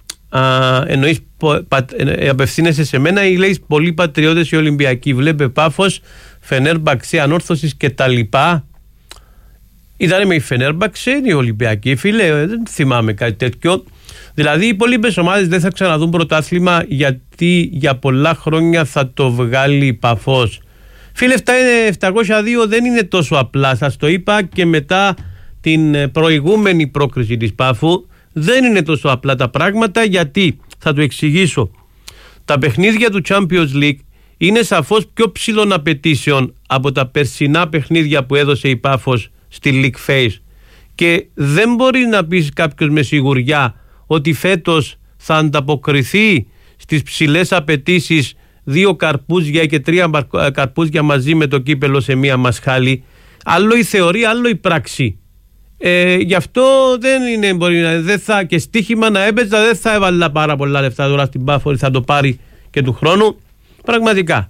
Εννοείς απευθύνεσαι σε μένα ή λέει πολλοί πατριώτες οι Ολυμπιακοί? Βλέπε Πάφος Φενέρμπαξε, Ανόρθωσης και τα λοιπά. Ήταν με η Φενέρμπαξε, οι Ολυμπιακοί, φίλε, δεν θυμάμαι κάτι τέτοιο. Δηλαδή οι υπόλοιπες ομάδες δεν θα ξαναδούν πρωτάθλημα γιατί για πολλά χρόνια θα το βγάλει η Παφός. Φίλε, 702 δεν είναι τόσο απλά, σας το είπα και μετά την προηγούμενη πρόκριση της Πάφου. Δεν είναι τόσο απλά τα πράγματα, γιατί θα το εξηγήσω. Τα παιχνίδια του Champions League είναι σαφώς πιο ψηλών απαιτήσεων από τα περσινά παιχνίδια που έδωσε η Πάφος στη League Phase, και δεν μπορεί να πεις κάποιος με σιγουριά ότι φέτος θα ανταποκριθεί στις ψηλές απαιτήσεις 2 καρπούζια και 3 καρπούζια μαζί με το κύπελο σε μία μασχάλη. Άλλο η θεωρία, άλλο η πράξη. Γι' αυτό δεν είναι, και στοίχημα να έπαιζα, δεν θα έβαλα πάρα πολλά λεφτά τώρα στην Πάφο, θα το πάρει και του χρόνου. Πραγματικά.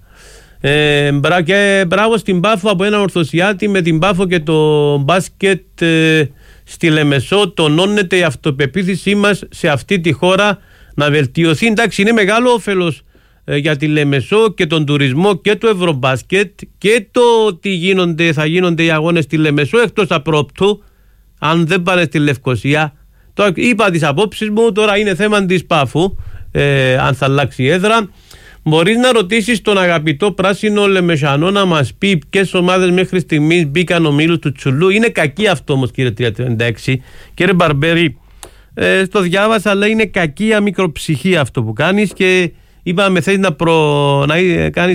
Και μπράβο στην Πάφο από έναν Ορθωσιάτη. Με την Πάφο και το μπάσκετ στη Λεμεσό τονώνεται η αυτοπεποίθησή μας σε αυτή τη χώρα να βελτιωθεί. Εντάξει, είναι μεγάλο όφελος για τη Λεμεσό και τον τουρισμό και το Ευρωμπάσκετ και το ότι θα γίνονται οι αγώνες στη Λεμεσό εκτός απρόπτου, αν δεν πάνε στη Λευκοσία. Το είπα τις απόψεις μου, τώρα είναι θέμα της Πάφου, αν θα αλλάξει η έδρα. Μπορείς να ρωτήσεις τον αγαπητό πράσινο Λεμεσανό να μας πει ποιες ομάδες μέχρι στιγμής μπήκαν ομίλους του Τσουλού. Είναι κακή αυτό όμως, κύριε 336. Κύριε Μπαρμπέρη, το διάβασα, αλλά είναι κακή αμικροψυχή αυτό που κάνεις, και είπαμε θες να κάνεις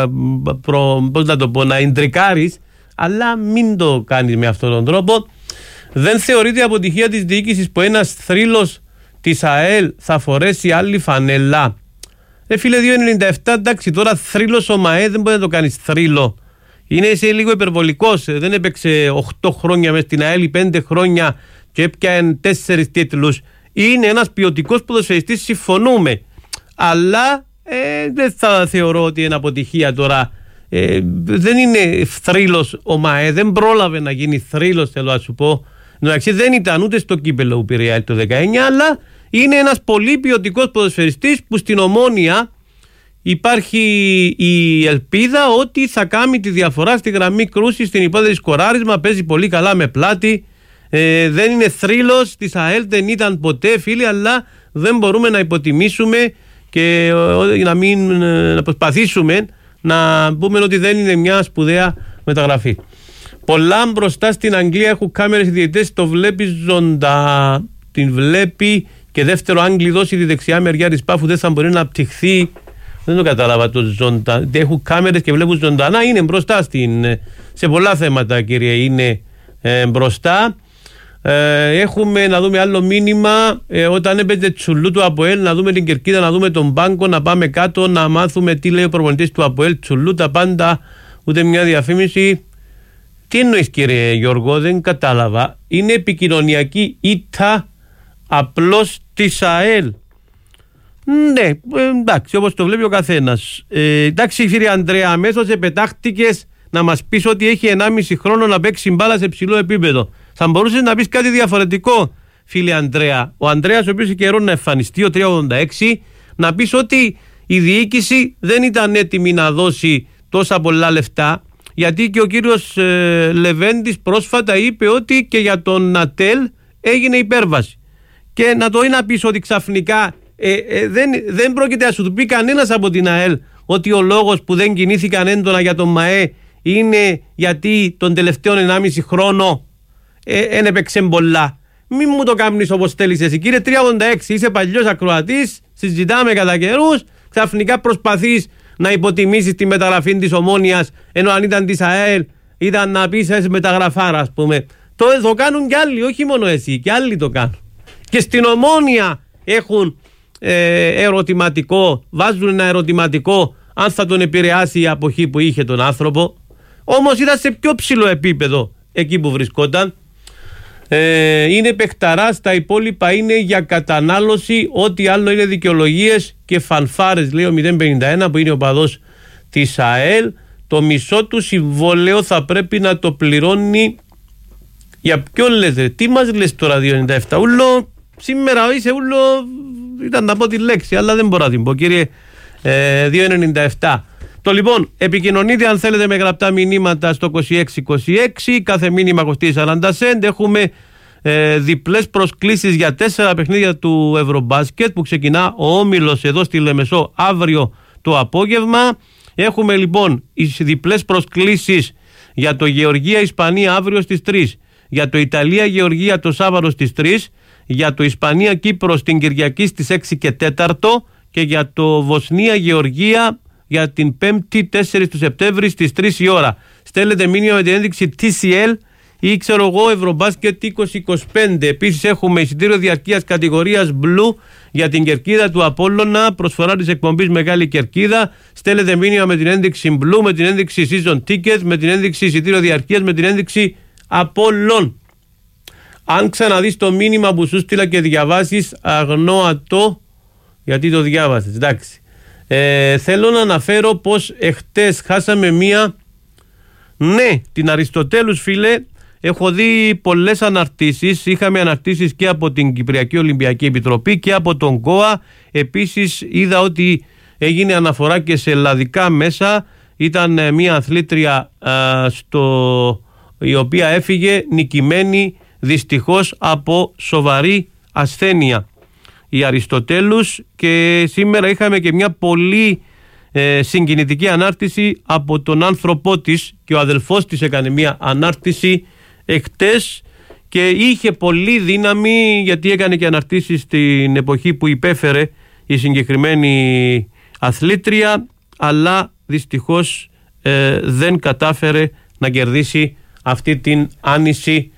πώς να το πω, να ιντρικάρεις, αλλά μην το κάνεις με αυτόν τον τρόπο. Δεν θεωρείται αποτυχία της διοίκησης που ένας θρύλος της ΑΕΛ θα φορέσει άλλη φανέλα? Φίλε, 2,97, εντάξει, τώρα θρύλος ο ΜΑΕ δεν μπορεί να το κάνεις θρύλο. Είναι σε λίγο υπερβολικός. Δεν έπαιξε 8 χρόνια μες στην ΑΕΛ, 5 χρόνια και έπιανε 4 τίτλους. Είναι ένας ποιοτικός ποδοσφαιριστής, συμφωνούμε. Αλλά δεν θα θεωρώ ότι είναι αποτυχία τώρα. Δεν είναι θρύλος ο ΜΑΕ, δεν πρόλαβε να γίνει θρύλος, θέλω να σου πω. Εντάξει, δεν ήταν ούτε στο κύπελο που πήρε η ΑΕΛ το 19, αλλά είναι ένας πολύ ποιοτικός ποδοσφαιριστής που στην Ομόνοια υπάρχει η ελπίδα ότι θα κάνει τη διαφορά στη γραμμή κρούσης, στην υπόθεση σκοράρισμα, παίζει πολύ καλά με πλάτη. Δεν είναι θρύλος της ΑΕΛ, δεν ήταν ποτέ, φίλοι, αλλά δεν μπορούμε να υποτιμήσουμε και να προσπαθήσουμε να πούμε ότι δεν είναι μια σπουδαία μεταγραφή. Πολλά μπροστά στην Αγγλία έχουν κάμερες, οι διαιτητές το βλέπει ζώντα, την βλέπει, και δεύτερο, αν κλειδώσει τη δεξιά μεριά της Πάφου δεν θα μπορεί να απτυχθεί. Δεν το κατάλαβα το ζώντα. Έχουν κάμερες και βλέπουν ζωντανά, είναι μπροστά σε πολλά θέματα, κύριε, είναι μπροστά. Έχουμε να δούμε άλλο μήνυμα, όταν έπαιζε Τσουλού του ΑΠΟΕΛ, να δούμε την κερκίδα, να δούμε τον πάγκο, να πάμε κάτω, να μάθουμε τι λέει ο προπονητής του ΑΠΟΕΛ Τσουλού, τα πάντα, ούτε μια διαφήμιση. Τι εννοείς, κύριε Γιώργο, δεν κατάλαβα. Είναι επικοινωνιακή ήττα απλώς της ΑΕΛ. Ναι, εντάξει, όπως το βλέπει ο καθένας. Εντάξει, κύριε Ανδρέα, αμέσως επετάχτηκες να μας πεις ότι έχει 1,5 χρόνο να παίξει μπάλα σε ψηλό επίπεδο. Θα μπορούσες να πεις κάτι διαφορετικό, φίλε Ανδρέα. Ο Ανδρέας, ο οποίος είχε καιρό να εμφανιστεί, ο 386, να πεις ότι η διοίκηση δεν ήταν έτοιμη να δώσει τόσα πολλά λεφτά, γιατί και ο κύριος Λεβέντης πρόσφατα είπε ότι και για τον Νατέλ έγινε υπέρβαση. Και να το είναι να πεις ότι ξαφνικά δεν πρόκειται να σου πει κανένας από την ΑΕΛ ότι ο λόγος που δεν κινήθηκαν έντονα για τον ΜΑΕ είναι γιατί τον τελευταίο 1,5 χρόνο δεν έπαιξε πολλά. Μην μου το κάνεις όπως θέλεις εσύ, κύριε 386, είσαι παλιός ακροατής, συζητάμε κατά καιρούς, ξαφνικά προσπαθείς να υποτιμήσεις τη μεταγραφή της Ομόνοιας, ενώ αν ήταν της ΑΕΛ ήταν να πεις εσύ μεταγραφάρα, ας πούμε. Το κάνουν κι άλλοι, όχι μόνο εσύ, κι άλλοι το κάνουν. Και στην Ομόνοια έχουν ερωτηματικό, βάζουν ένα ερωτηματικό αν θα τον επηρεάσει η αποχή που είχε τον άνθρωπο. Όμως ήταν σε πιο ψηλό επίπεδο εκεί που βρισκόταν. Είναι παιχταράς, τα υπόλοιπα είναι για κατανάλωση, ό,τι άλλο είναι δικαιολογίες και φανφάρες, λέει ο 051 που είναι ο παδός της ΑΕΛ. Το μισό του συμβόλαιο θα πρέπει να το πληρώνει. Για ποιον λες ρε, τι μας λες τώρα 297? Ούλο, σήμερα είσαι ούλο, ήταν να πω τη λέξη αλλά δεν μπορώ να την πω, κύριε 297. Το λοιπόν, επικοινωνείτε αν θέλετε με γραπτά μηνύματα στο 2626, κάθε μήνυμα κοστίζει 40 cent. Έχουμε διπλές προσκλήσεις για 4 παιχνίδια του Ευρωμπάσκετ που ξεκινά ο Όμιλος εδώ στη Λεμεσό αύριο το απόγευμα. Έχουμε λοιπόν οι διπλές προσκλήσεις για το Γεωργία-Ισπανία αύριο στις 3, για το Ιταλία-Γεωργία το Σάββατο στις 3, για το Ισπανία-Κύπρο την Κυριακή στις 6 και 4 και για το Βοσνία-Γεωργία για την 5η 4 του Σεπτέμβρη στις 3 η ώρα. Στέλνετε μήνυμα με την ένδειξη TCL ή ξέρω εγώ Ευρωμπάσκετ 2025. Επίσης έχουμε εισιτήριο διαρκείας κατηγορίας Blue για την κερκίδα του Απόλλωνα, προσφορά της εκπομπής Μεγάλη Κερκίδα. Στέλνετε μήνυμα με την ένδειξη Blue, με την ένδειξη Season Ticket, με την ένδειξη εισιτήριο διαρκείας, με την ένδειξη Απόλλων. Αν ξαναδείς το μήνυμα που σου στείλα και διαβάσεις αγνόατο, γιατί το διάβασες, εντάξει. Θέλω να αναφέρω πως εχτες χάσαμε μία, ναι, την Αριστοτέλους φίλε. Έχω δει πολλές αναρτήσεις, είχαμε αναρτήσεις και από την Κυπριακή Ολυμπιακή Επιτροπή και από τον ΚΟΑ. Επίσης είδα ότι έγινε αναφορά και σε ελλαδικά μέσα. Ήταν μια αθλήτρια η οποία έφυγε νικημένη δυστυχώς από σοβαρή ασθένεια, η Αριστοτέλους, και σήμερα είχαμε και μια πολύ συγκινητική ανάρτηση από τον άνθρωπό της, και ο αδελφός της έκανε μια ανάρτηση εχτες και είχε πολύ δύναμη, γιατί έκανε και αναρτήσεις στην εποχή που υπέφερε η συγκεκριμένη αθλήτρια, αλλά δυστυχώς δεν κατάφερε να κερδίσει αυτή την άνηση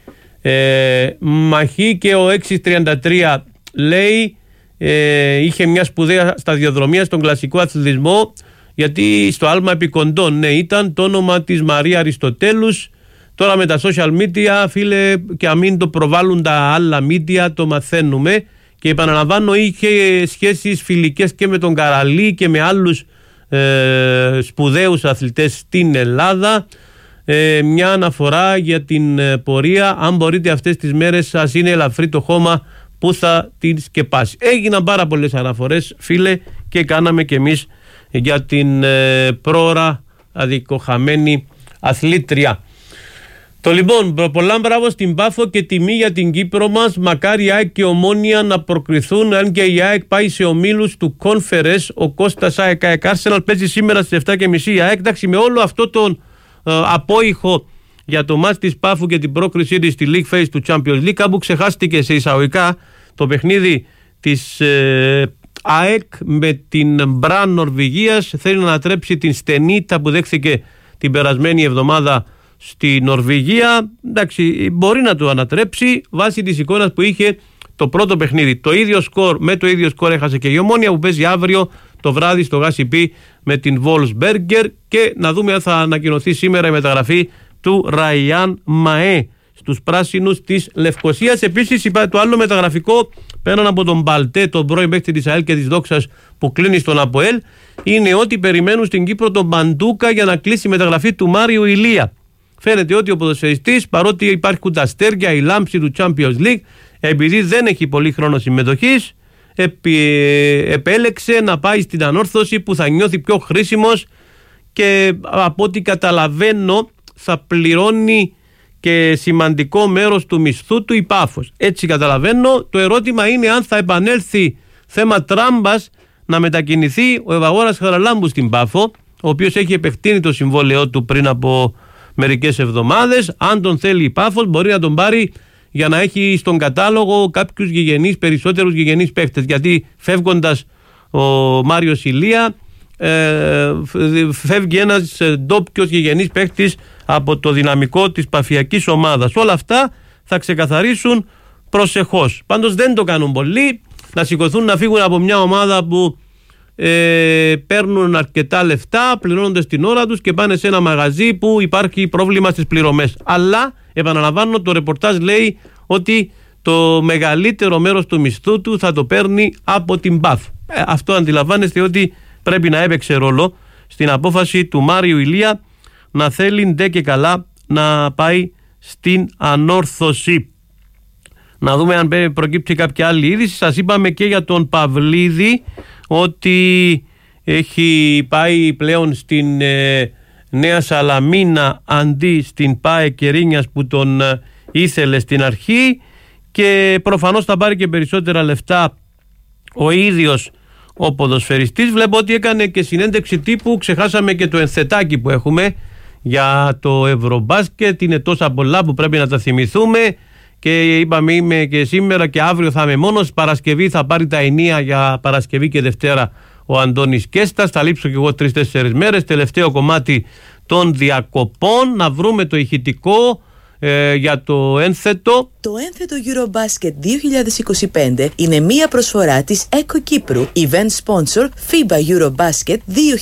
μαχή. Και ο 633 λέει είχε μια σπουδαία σταδιοδρομία στον κλασικό αθλητισμό, γιατί στο άλμα επικοντών, ναι, ήταν το όνομα της Μαρία Αριστοτέλους. Τώρα με τα social media, φίλε, και αν μην το προβάλλουν τα άλλα media, το μαθαίνουμε. Και επαναλαμβάνω, είχε σχέσεις φιλικές και με τον Καραλή και με άλλους σπουδαίους αθλητές στην Ελλάδα. Μια αναφορά για την πορεία, αν μπορείτε αυτές τις μέρες σας είναι ελαφρύ το χώμα που θα την σκεπάσει. Έγιναν πάρα πολλές αναφορές, φίλε, και κάναμε κι εμείς για την πρόωρα αδικοχαμένη αθλήτρια. Το λοιπόν, πολλά μπράβο στην Πάφο και τιμή για την Κύπρο μας. Μακάρι η ΑΕΚ και Ομόνια να προκριθούν, αν και η ΑΕΚ πάει σε ομίλους του Conference. Ο Κώστας ΑΕΚ Arsenal παίζει σήμερα στις 7.30 η ΑΕΚ. Εντάξει, με όλο αυτό τον απόϊχο για το μάτς της Πάφου και την πρόκρισή της στη League Phase του Champions League, κάπου ξεχάστηκε σε εισαγωγικά το παιχνίδι της ΑΕΚ με την Μπραν Νορβηγίας. Θέλει να ανατρέψει την στενή ήττα που δέχθηκε την περασμένη εβδομάδα στη Νορβηγία. Εντάξει, μπορεί να το ανατρέψει βάσει της εικόνας που είχε το πρώτο παιχνίδι. Το ίδιο σκορ, με το ίδιο σκορ έχασε και η Ομόνια, που παίζει αύριο το βράδυ στο Γάσιπι με την Wolfsberger, και να δούμε αν θα ανακοινωθεί σήμερα η μεταγραφή του Ραϊάν Μαέ στους πράσινους της Λευκοσίας. Επίσης το άλλο μεταγραφικό, πέραν από τον Μπαλτέ, τον πρώην παίκτη της ΑΕΛ και της Δόξας που κλείνει στον ΑΠΟΕΛ, είναι ότι περιμένουν στην Κύπρο τον Μπαντούκα για να κλείσει η μεταγραφή του Μάριου Ηλία. Φαίνεται ότι ο ποδοσφαιριστής, παρότι υπάρχουν τα αστέρια, η λάμψη του Champions League, επειδή δεν έχει πολύ χρόνο συμμετοχής, επέλεξε να πάει στην Ανόρθωση που θα νιώθει πιο χρήσιμος, και από ό,τι καταλαβαίνω θα πληρώνει και σημαντικό μέρος του μισθού του η Πάφος. Έτσι καταλαβαίνω. Το ερώτημα είναι αν θα επανέλθει θέμα τράμπας να μετακινηθεί ο Ευαγόρας Χαραλάμπου στην Πάφο, ο οποίος έχει επεκτείνει το συμβόλαιό του πριν από μερικές εβδομάδες. Αν τον θέλει η Πάφος, μπορεί να τον πάρει για να έχει στον κατάλογο κάποιους γηγενείς, περισσότερους γηγενείς παίκτες, γιατί φεύγοντας ο Μάριος Ηλία φεύγει ένας ντόπιος γηγενής παίκτης από το δυναμικό της παφιακής ομάδας. Όλα αυτά θα ξεκαθαρίσουν προσεχώς. Πάντως δεν το κάνουν πολλοί, να σηκωθούν να φύγουν από μια ομάδα που παίρνουν αρκετά λεφτά, πληρώνονται στην ώρα τους και πάνε σε ένα μαγαζί που υπάρχει πρόβλημα στις πληρωμές. Αλλά επαναλαμβάνω, το ρεπορτάζ λέει ότι το μεγαλύτερο μέρος του μισθού του θα το παίρνει από την ΠΑΦ. Αυτό αντιλαμβάνεστε ότι πρέπει να έπαιξε ρόλο στην απόφαση του Μάριου Ηλία να θέλει ντε και καλά να πάει στην Ανόρθωση. Να δούμε αν προκύψει κάποια άλλη είδηση. Σας είπαμε και για τον Παυλίδη ότι έχει πάει πλέον στην Νέα Σαλαμίνα αντί στην ΠΑΕ Κερίνιας που τον ήθελε στην αρχή, και προφανώς θα πάρει και περισσότερα λεφτά ο ίδιος ο ποδοσφαιριστής. Βλέπω ότι έκανε και συνέντευξη τύπου, ξεχάσαμε και το ενθετάκι που έχουμε για το Ευρωμπάσκετ, είναι τόσα πολλά που πρέπει να τα θυμηθούμε, και είπαμε είμαι και σήμερα και αύριο θα είμαι μόνος. Παρασκευή θα πάρει τα ενία για Παρασκευή και Δευτέρα ο Αντώνης Κέστας, θα λείψω και εγώ 3-4 μέρες, τελευταίο κομμάτι των διακοπών, να βρούμε το ηχητικό για το ένθετο. Το ένθετο Eurobasket 2025 είναι μία προσφορά της ΕΚΟ Κύπρου, event sponsor FIBA Eurobasket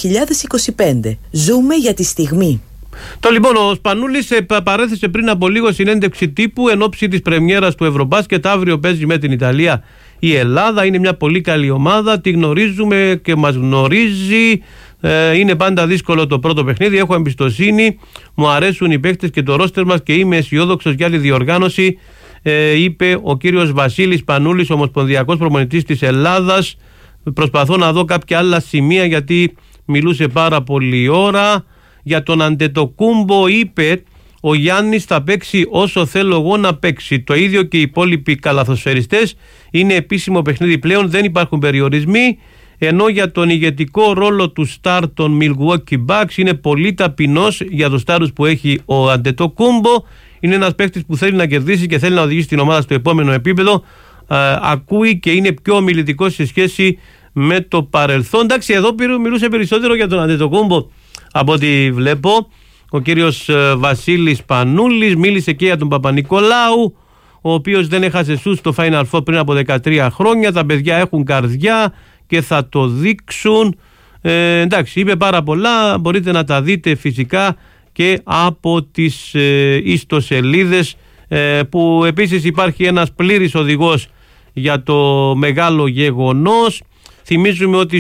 2025. Ζούμε για τη στιγμή. Το λοιπόν, ο Σπανούλης παρέθεσε πριν από λίγο συνέντευξη τύπου εν ώψη της πρεμιέρας του Ευρωμπάσκετ. Αύριο παίζει με την Ιταλία η Ελλάδα. Είναι μια πολύ καλή ομάδα, τη γνωρίζουμε και μας γνωρίζει. Είναι πάντα δύσκολο το πρώτο παιχνίδι. Έχω εμπιστοσύνη, μου αρέσουν οι παίκτες και το ρόστερ μας και είμαι αισιόδοξος για τη διοργάνωση, είπε ο κύριος Βασίλης Σπανούλης, ομοσπονδιακός προπονητής της Ελλάδας. Προσπαθώ να δω κάποια άλλα σημεία γιατί μιλούσε πάρα πολλή ώρα. Για τον Αντετοκούμπο είπε ο Γιάννης θα παίξει όσο θέλω εγώ να παίξει. Το ίδιο και οι υπόλοιποι καλαθοσφαιριστές. Είναι επίσημο παιχνίδι πλέον, δεν υπάρχουν περιορισμοί. Ενώ για τον ηγετικό ρόλο του στάρ των Milwaukee Bucks είναι πολύ ταπεινός για τους στάρους που έχει ο Αντετοκούμπο. Είναι ένας παίκτης που θέλει να κερδίσει και θέλει να οδηγήσει την ομάδα στο επόμενο επίπεδο. Ακούει και είναι πιο ομιλητικός σε σχέση με το παρελθόν. Εντάξει, εδώ μιλούσε περισσότερο για τον Αντετοκούμπο από ό,τι βλέπω. Ο κύριος Βασίλης Πανούλης μίλησε και για τον Παπα-Νικολάου, ο οποίος δεν έχασε σους στο Final Four πριν από 13 χρόνια. Τα παιδιά έχουν καρδιά και θα το δείξουν. Εντάξει, είπε πάρα πολλά, μπορείτε να τα δείτε φυσικά και από τις ιστοσελίδες, που επίσης υπάρχει ένας πλήρης οδηγός για το μεγάλο γεγονός. Θυμίζουμε ότι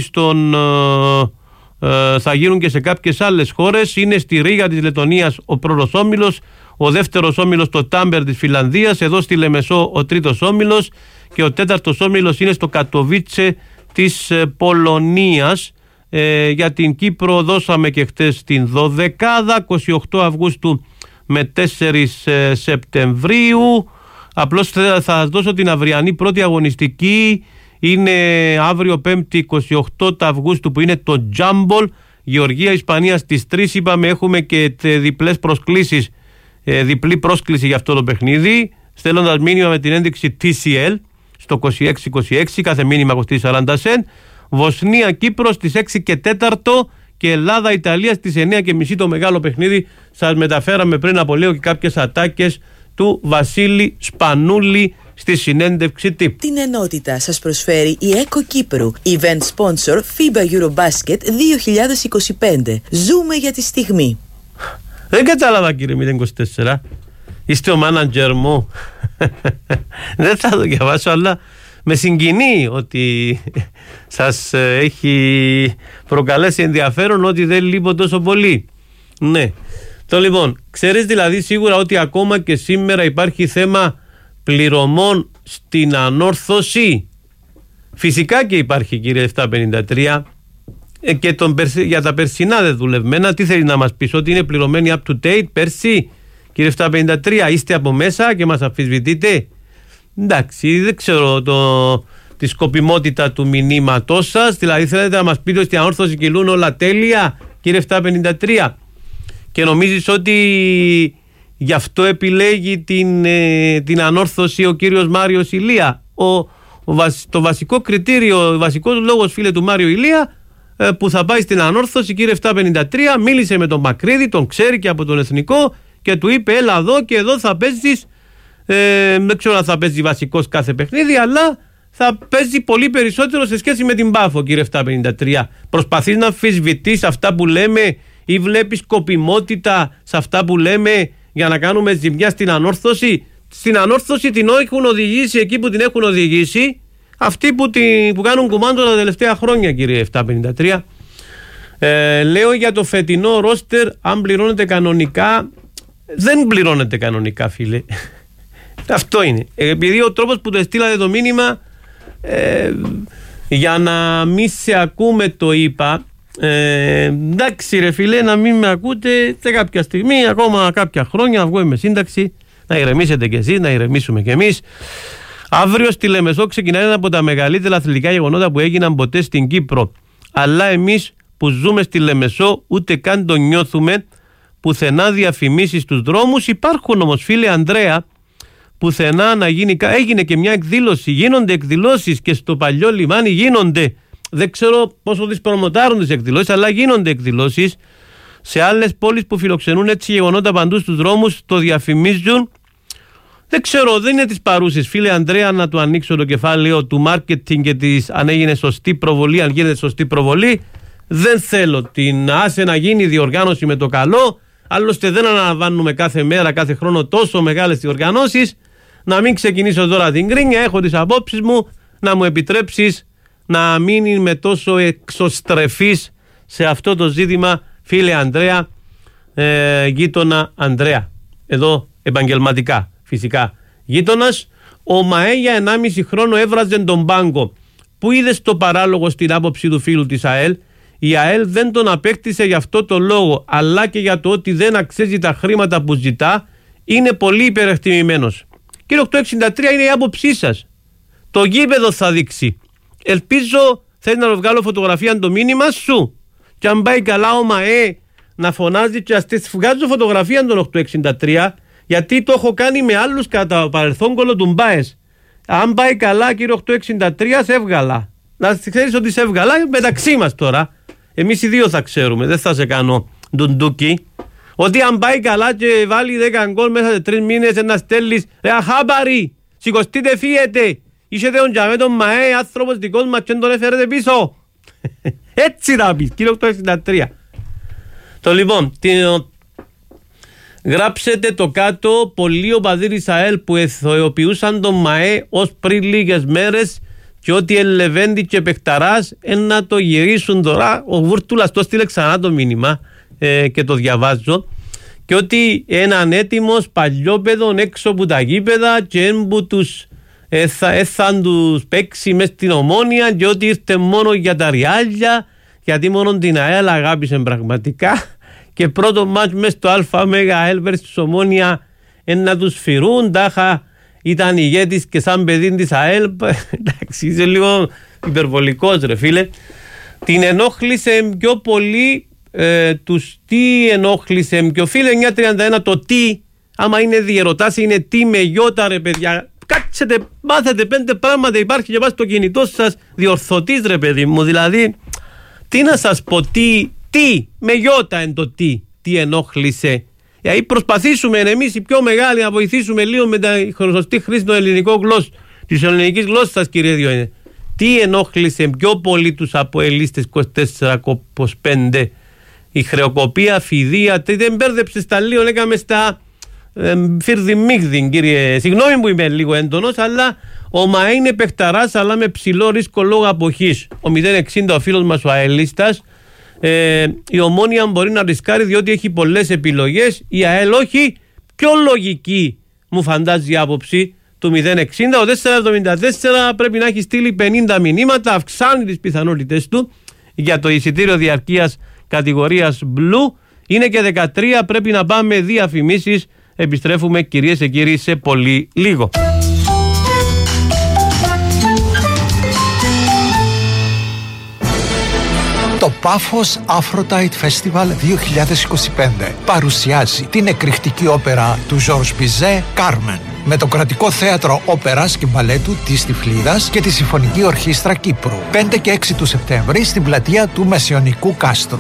θα γίνουν και σε κάποιες άλλες χώρες. Είναι στη Ρήγα της Λετωνίας ο πρώτος όμιλος, ο δεύτερος όμιλος το Τάμπερ της Φιλανδίας, εδώ στη Λεμεσό ο τρίτος όμιλος και ο τέταρτος όμιλος είναι στο Κατοβίτσε της Πολωνίας. Για την Κύπρο δώσαμε και χτες την 12η, 28 Αυγούστου με 4 Σεπτεμβρίου. Απλώς θα δώσω την αυριανή πρώτη αγωνιστική. Είναι αύριο 5η 28 Αυγούστου που είναι το Τζάμπολ Γεωργία Ισπανία στις 3. Είπαμε έχουμε και διπλές προσκλήσεις, διπλή πρόσκληση για αυτό το παιχνίδι, στέλνοντας μήνυμα με την ένδειξη TCL στο 2626, κάθε μήνυμα κοστίζει 40 σεν. Βοσνία Κύπρος στις 6 και 4 και Ελλάδα Ιταλία στις 9 και μισή το μεγάλο παιχνίδι. Σας μεταφέραμε πριν από λίγο και κάποιες ατάκες του Βασίλη Σπανούλη στη συνέντευξη τύπου. Την ενότητα σας προσφέρει η ΕΚΟ Κύπρου, event sponsor FIBA Eurobasket 2025. Ζούμε για τη στιγμή. Δεν κατάλαβα κύριε 024. Είστε ο μάνατζερ μου. Δεν θα το διαβάσω, αλλά με συγκινεί ότι σας έχει προκαλέσει ενδιαφέρον ότι δεν λείπω τόσο πολύ. Ναι. Το λοιπόν, ξέρεις δηλαδή σίγουρα ότι ακόμα και σήμερα υπάρχει θέμα πληρωμών στην ανόρθωση. Φυσικά και υπάρχει κύριε 753 και για τα περσινά δεν δουλευμένα. Τι θέλει να μας πεις, ότι είναι πληρωμένοι up to date πέρσι? Κύριε 753, είστε από μέσα και μας αμφισβητείτε? Εντάξει, δεν ξέρω τη σκοπιμότητα του μηνύματός σας. Δηλαδή θέλετε να μας πείτε ότι στην ανόρθωση κυλούν όλα τέλεια κύριε 753 και νομίζεις ότι γι' αυτό επιλέγει την ανόρθωση ο κύριος Μάριος Ηλία? Το βασικό κριτήριο, ο βασικός λόγος φίλε του Μάριο Ηλία που θα πάει στην ανόρθωση, κύριε 753, μίλησε με τον Μακρύδη, τον ξέρει και από τον Εθνικό και του είπε έλα εδώ και εδώ θα παίζεις, δεν ξέρω αν θα παίζει βασικός κάθε παιχνίδι, αλλά θα παίζει πολύ περισσότερο σε σχέση με την Πάφο. Κύριε 753, προσπαθείς να αμφισβητείς αυτά που λέμε ή βλέπεις σκοπιμότητα σε αυτά που λέμε για να κάνουμε ζημιά στην ανόρθωση? Στην ανόρθωση την έχουν οδηγήσει εκεί που την έχουν οδηγήσει αυτοί που κάνουν κουμάντο τα τελευταία χρόνια, κύριε 753. Λέω για το φετινό ρόστερ, αν πληρώνεται κανονικά. Δεν πληρώνεται κανονικά, φίλε. Αυτό είναι. Επειδή ο τρόπος που το στείλατε το μήνυμα, για να μην σε ακούμε το είπα, Εντάξει ρε φίλε, να μην με ακούτε σε κάποια στιγμή, ακόμα κάποια χρόνια, να βγούμε με σύνταξη, να ηρεμήσετε κι εσείς, να ηρεμήσουμε κι εμείς. Αύριο στη Λεμεσό ξεκινάει ένα από τα μεγαλύτερα αθλητικά γεγονότα που έγιναν ποτέ στην Κύπρο. Αλλά εμείς που ζούμε στη Λεμεσό ούτε καν το νιώθουμε. Πουθενά διαφημίσεις στους δρόμους. Υπάρχουν όμως, φίλε Ανδρέα, πουθενά να γίνει. Έγινε και μια εκδήλωση. Γίνονται εκδηλώσεις και στο παλιό λιμάνι γίνονται. Δεν ξέρω πόσο τις προμοτάρουν τις εκδηλώσεις, αλλά γίνονται εκδηλώσεις. Σε άλλες πόλεις που φιλοξενούν έτσι γεγονότα παντού στους δρόμους το διαφημίζουν. Δεν ξέρω, δεν είναι της παρούσης, φίλε Ανδρέα, να του ανοίξω το κεφάλαιο του marketing και της αν έγινε σωστή προβολή, αν γίνεται σωστή προβολή. Δεν θέλω την άσε να γίνει διοργάνωση με το καλό. Άλλωστε δεν αναλαμβάνουμε κάθε μέρα, κάθε χρόνο τόσο μεγάλες διοργανώσεις. Να μην ξεκινήσω τώρα την κρίνια, έχω τις απόψεις μου, να μου επιτρέψεις να μην είμαι τόσο εξωστρεφής σε αυτό το ζήτημα, φίλε Ανδρέα, γείτονα Ανδρέα. Εδώ επαγγελματικά, φυσικά. Γείτονας, ο ΜΑΕ για 1,5 χρόνο έβραζε τον πάγκο. Πού είδες το παράλογο στην άποψη του φίλου της ΑΕΛ? Η ΑΕΛ δεν τον απέκτησε για αυτό το λόγο, αλλά και για το ότι δεν αξίζει τα χρήματα που ζητά, είναι πολύ υπερεκτιμημένος. Κύριε 863, είναι η άποψή σας. Το γήπεδο θα δείξει. Ελπίζω θέλει να βγάλω φωτογραφία το μήνυμα σου. Και αν πάει καλά ο ΜΑΕ να φωνάζει και αστές, βγάζω φωτογραφία τον 863, γιατί το έχω κάνει με άλλους κατά παρελθόν κολοτουμπάες. Αν πάει καλά, κύριε 863, σε έβγαλα. Να ξέρεις ότι σε έβγαλα μεταξύ μας τώρα. Εμείς οι δύο θα ξέρουμε, δεν θα σε κάνω ντουντούκι. Ότι αν πάει καλά και βάλει 10 γκολ μέσα σε 3 μήνες να στέλνεις ρε αχάμπαρι, σηκωστείτε φύγετε. Είσαι τον τζαμέ τον ΜΑΕ, άνθρωπος δικός μας και τον έφερετε πίσω. Έτσι θα πεις, κύριε 863. Το λοιπόν, γράψετε το κάτω, πολλοί οπαδοί της ΑΕΛ που εθοποιούσαν τον ΜΑΕ ως πριν λίγες μέρες και ότι Ελεβέντη και Πεχταράς να το γυρίσουν τώρα. Ο Βούρτουλας το στείλε ξανά το μήνυμα και το διαβάζω, και ότι έναν έτοιμος παλιόπαιδων έξω από τα γήπεδα και έμπου τους θα τους παίξει μες στην Ομόνια και ότι ήρθε μόνο για τα ριάλια, γιατί μόνο την ΑΕΛ αγάπησε πραγματικά και πρώτο μάτς μες στο ΑΜ ΑΕΛ versus Ομόνια να τους φυρούν, τάχα ήταν ηγέτης και σαν παιδί της ΑΕΛ. Εντάξει, είσαι λίγο υπερβολικός ρε φίλε. Την ενόχλησε πιο πολύ τους τι ενόχλησε πιο φίλε 931 το τι, άμα είναι διερωτάς είναι τι με γιώτα ρε παιδιά. Κάτσετε, μάθετε 5 πράγματα, υπάρχει και πας στο κινητό σας διορθωτής ρε παιδί μου. Δηλαδή τι να σας πω, τι με γιώτα εν το τι ενόχλησε. Γιατί προσπαθήσουμε εμείς οι πιο μεγάλοι να βοηθήσουμε λίγο με τα σωστή χρήση των ελληνικών γλώσσων, της ελληνικής γλώσσας, κύριε Διόνυ. Τι ενόχλησε πιο πολύ τους αποελίστες 24-25? Η χρεοκοπία, φιδεία, δεν μπέρδεψε στα λίγο, έκαμε στα φιρδιμίγδιν, κύριε. Συγγνώμη που είμαι λίγο έντονος, αλλά ο ΜΑΕ είναι παιχταράς, αλλά με ψηλό ρίσκο λόγω αποχής. Ο 060 ο φίλος μας ο αελίστας. Η Ομόνια μπορεί να ρισκάρει διότι έχει πολλές επιλογές. Η ΑΕΛ όχι. Πιο λογική μου φαντάζει η άποψη του 060. Ο 474 πρέπει να έχει στείλει 50 μηνύματα. Αυξάνει τις πιθανότητες του για το εισιτήριο διαρκείας κατηγορίας Blue. Είναι και 13. Πρέπει να πάμε διαφημίσεις. Επιστρέφουμε, κυρίες και κύριοι, σε πολύ λίγο. Το Πάφος Aphrodite Festival 2025 παρουσιάζει την εκρηκτική όπερα του Ζορζ Μπιζέ «Κάρμεν» με το Κρατικό Θέατρο Όπερας και Μπαλέτου της Τυφλίδας και τη Συμφωνική Ορχήστρα Κύπρου 5 και 6 του Σεπτέμβρη στην πλατεία του Μεσαιωνικού Κάστρου.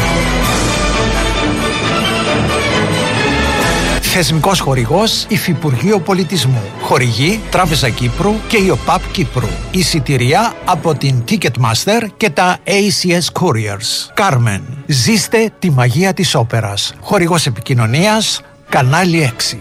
Θεσμικός χορηγός Υφυπουργείο Πολιτισμού. Χορηγή Τράπεζα Κύπρου και η ΟΠΑΠ Κύπρου. Εισιτηρία από την Ticketmaster και τα ACS Couriers. Κάρμεν. Ζήστε τη μαγεία της όπερας. Χορηγός επικοινωνίας Κανάλι 6.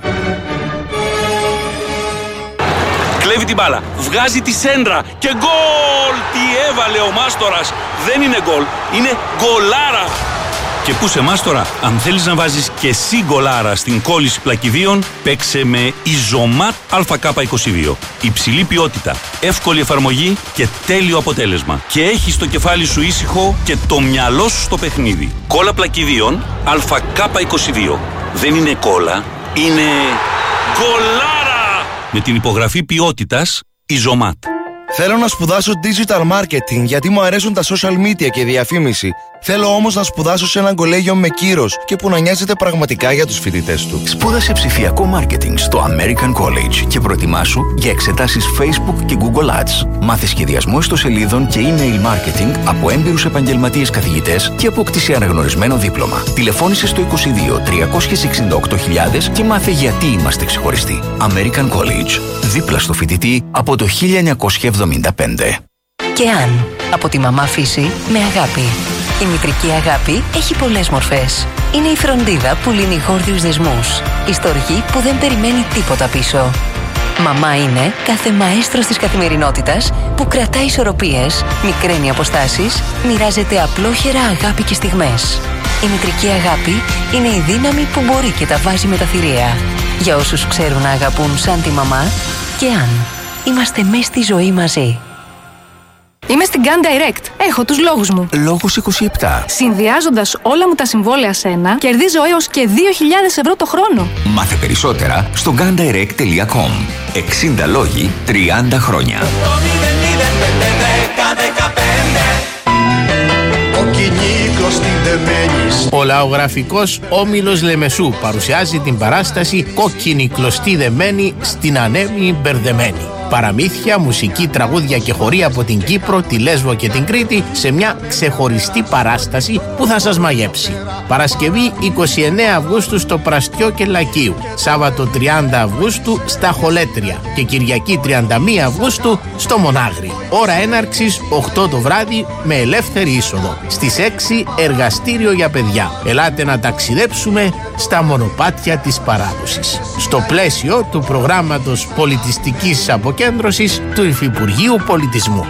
Κλέβει την μπάλα, βγάζει τη σέντρα και γκολ! Τι έβαλε ο Μάστορας! Δεν είναι γκολ, είναι γκολάρα! Και πού σε εμάς τώρα, αν θέλεις να βάζεις και εσύ γκολάρα στην κόλληση πλακιδίων, παίξε με Isomat ΑΚ22. Υψηλή ποιότητα, εύκολη εφαρμογή και τέλειο αποτέλεσμα. Και έχεις το κεφάλι σου ήσυχο και το μυαλό σου στο παιχνίδι. Κόλλα πλακιδίων ΑΚ22. Δεν είναι κόλλα, είναι γκολάρα! Με την υπογραφή ποιότητας Isomat. Θέλω να σπουδάσω digital marketing γιατί μου αρέσουν τα social media και η διαφήμιση. Θέλω όμως να σπουδάσω σε έναν κολέγιο με κύρος και που να νοιάζεται πραγματικά για τους φοιτητές του. Σπούδασε ψηφιακό marketing στο American College και προετοιμάσου για εξετάσεις Facebook και Google Ads. Μάθε σχεδιασμό ιστοσελίδων και email marketing από έμπειρους επαγγελματίες καθηγητές και αποκτήσει αναγνωρισμένο δίπλωμα. Τηλεφώνησε στο 22 368.000 και μάθε γιατί είμαστε ξεχωριστοί. American College. Δίπλα στο φοιτητή από το 1975. Και αν, από τη μαμά φύση με αγάπη. Η μητρική αγάπη έχει πολλές μορφές. Είναι η φροντίδα που λύνει γόρδιους δεσμούς. Η στοργή που δεν περιμένει τίποτα πίσω. Μαμά είναι κάθε μαέστρος της καθημερινότητας που κρατάει ισορροπίες, μικραίνει αποστάσεις, μοιράζεται απλόχερα αγάπη και στιγμές. Η μητρική αγάπη είναι η δύναμη που μπορεί και τα βάζει με τα θηρία. Για όσους ξέρουν να αγαπούν σαν τη μαμά, και αν είμαστε μέσα στη ζωή μαζί. Είμαι στην Gun Direct. Έχω τους λόγους μου. Λόγους 27. Συνδυάζοντας όλα μου τα συμβόλαια σε ένα, κερδίζω έως και 2.000 ευρώ το χρόνο. Μάθε περισσότερα στο gundirect.com. 60 λόγοι, 30 χρόνια. Ο λαογραφικός Όμιλος Λεμεσού παρουσιάζει την παράσταση «Κόκκινη κλωστή δεμένη στην ανέμη μπερδεμένη». Παραμύθια, μουσική, τραγούδια και χοροί από την Κύπρο, τη Λέσβο και την Κρήτη σε μια ξεχωριστή παράσταση που θα σας μαγέψει. Παρασκευή 29 Αυγούστου στο Πραστιό και Λακίου, Σάββατο 30 Αυγούστου στα Χολέτρια και Κυριακή 31 Αυγούστου στο Μονάγρι. Ώρα έναρξης 8 το βράδυ με ελεύθερη είσοδο. Στις 6 εργαστήριο για παιδιά. Ελάτε να ταξιδέψουμε στα μονοπάτια της παράδοσης. Στο πλαίσιο του προγράμματος πολιτιστικής αποκέντρωσης του Υφυπουργείου Πολιτισμού.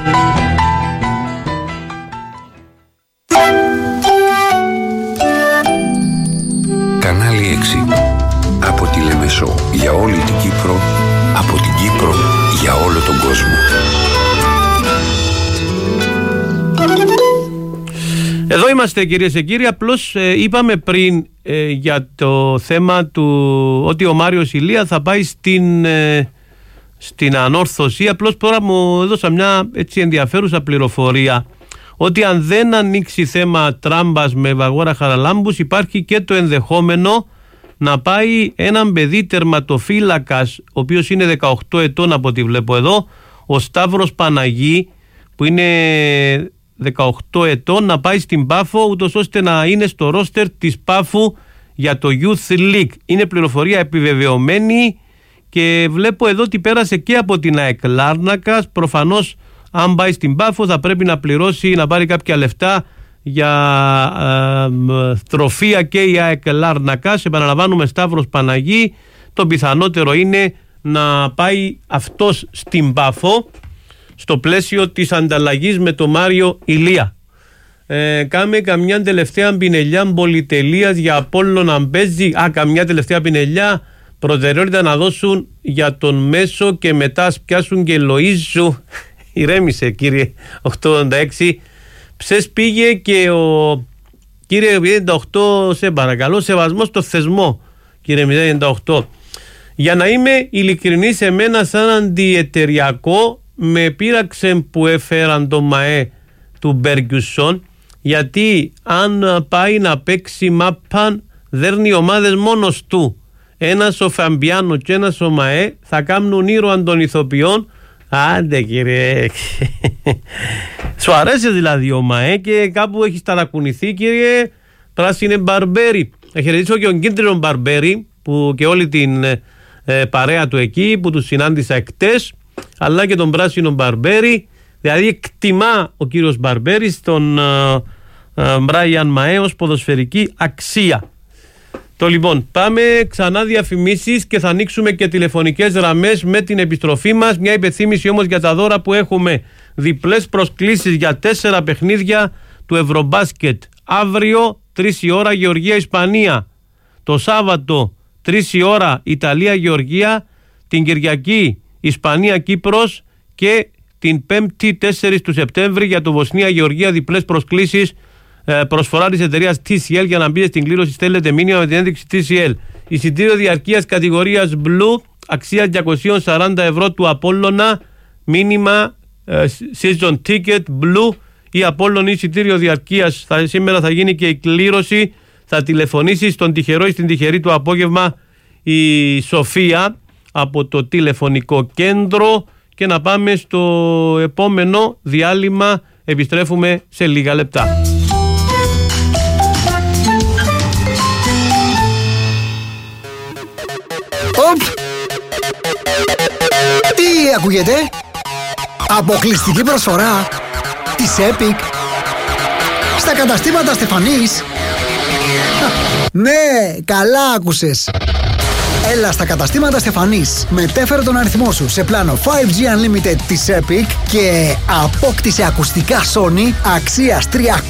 Κανάλι 6. Από τη Λεμεσό για όλη την Κύπρο, από την Κύπρο για όλο τον κόσμο. Εδώ είμαστε, κυρίες και κύριοι. Απλώς είπαμε πριν για το θέμα του ότι ο Μάριος Ηλία θα πάει στην ανόρθωση. Απλώς τώρα μου έδωσα μια έτσι ενδιαφέρουσα πληροφορία ότι αν δεν ανοίξει θέμα τράμπας με Βαγόρα Χαραλάμπους, υπάρχει και το ενδεχόμενο να πάει έναν παιδί τερματοφύλακας, ο οποίος είναι 18 ετών από ό,τι βλέπω εδώ, ο Σταύρος Παναγή, που είναι 18 ετών, να πάει στην Πάφο, ούτως ώστε να είναι στο ρόστερ της Πάφου για το Youth League. Είναι πληροφορία επιβεβαιωμένη και βλέπω εδώ ότι πέρασε και από την ΑΕΚ Λάρνακας. Προφανώς αν πάει στην Πάφο θα πρέπει να πληρώσει, να πάρει κάποια λεφτά για τροφία και η ΑΕΚ Λάρνακας. Επαναλαμβάνουμε, Σταύρος Παναγή. Το πιθανότερο είναι να πάει αυτός στην Πάφο στο πλαίσιο της ανταλλαγής με τον Μάριο Ηλία. Κάμε καμιά τελευταία πινελιά πολυτελείας για Απόλλωνα παίζει. Καμιά τελευταία πινελιά. Προτεραιότητα να δώσουν για τον Μέσο και μετά πιάσουν και Λοΐζου. Ηρέμησε, κύριε 886. Ψες πήγε και ο κύριε 98, σε παρακαλώ, σεβασμό στο θεσμό, κύριε 98. Για να είμαι ειλικρινής, εμένα σαν αντιεταιριακό με πείραξε που έφεραν το ΜΑΕ του Μπέργκιουσον, γιατί αν πάει να παίξει μάπαν δέρνει ομάδες μόνος του. Ένας ο Φαμπιάνο και ένας ο ΜΑΕ θα κάνουν ήρωα των ηθοποιών. Άντε κύριε, σου αρέσει δηλαδή ο ΜΑΕ και κάπου έχει ταρακουνηθεί, κύριε Πράσινε Μπαρμπέρι. Χαιρετήσω και τον κίτρινο Μπαρμπέρι που και όλη την παρέα του εκεί που τους συνάντησα εκτές, αλλά και τον πράσινο Μπαρμπέρι. Δηλαδή εκτιμά ο κύριος Μπαρμπέρι τον Μπράιαν ΜΑΕ ως ποδοσφαιρική αξία. Το λοιπόν, πάμε ξανά διαφημίσεις και θα ανοίξουμε και τηλεφωνικές γραμμές με την επιστροφή μας. Μια υπενθύμηση όμως για τα δώρα που έχουμε. Διπλές προσκλήσεις για 4 παιχνίδια του Ευρωμπάσκετ. Αύριο 3 η ώρα Γεωργία-Ισπανία. Το Σάββατο 3 η ώρα Ιταλία-Γεωργία. Την Κυριακή Ισπανία-Κύπρος. Και την 5η 4 του Σεπτέμβρη για το Βοσνία-Γεωργία διπλές προσκλήσεις. Προσφορά της εταιρείας TCL. Για να μπείτε στην κλήρωση στέλνετε μήνυμα με την ένδειξη TCL. Εισιτήριο διαρκείας κατηγορίας Blue αξίας 240 ευρώ του Απόλλωνα. Μήνυμα season ticket Blue ή Απόλλων εισιτήριο διαρκείας. Σήμερα θα γίνει και η κλήρωση. Θα τηλεφωνήσει στον τυχερό ή στην τυχερή το απόγευμα η Σοφία από το τηλεφωνικό κέντρο. Και να πάμε στο επόμενο διάλειμμα. Επιστρέφουμε σε λίγα λεπτά. Τι ακούγεται? Αποκλειστική προσφορά της Epic στα καταστήματα Στεφανής. Ναι, καλά άκουσες. Έλα στα καταστήματα Στεφανής, μετέφερε τον αριθμό σου σε πλάνο 5G Unlimited της Epic και απόκτησε ακουστικά Sony αξίας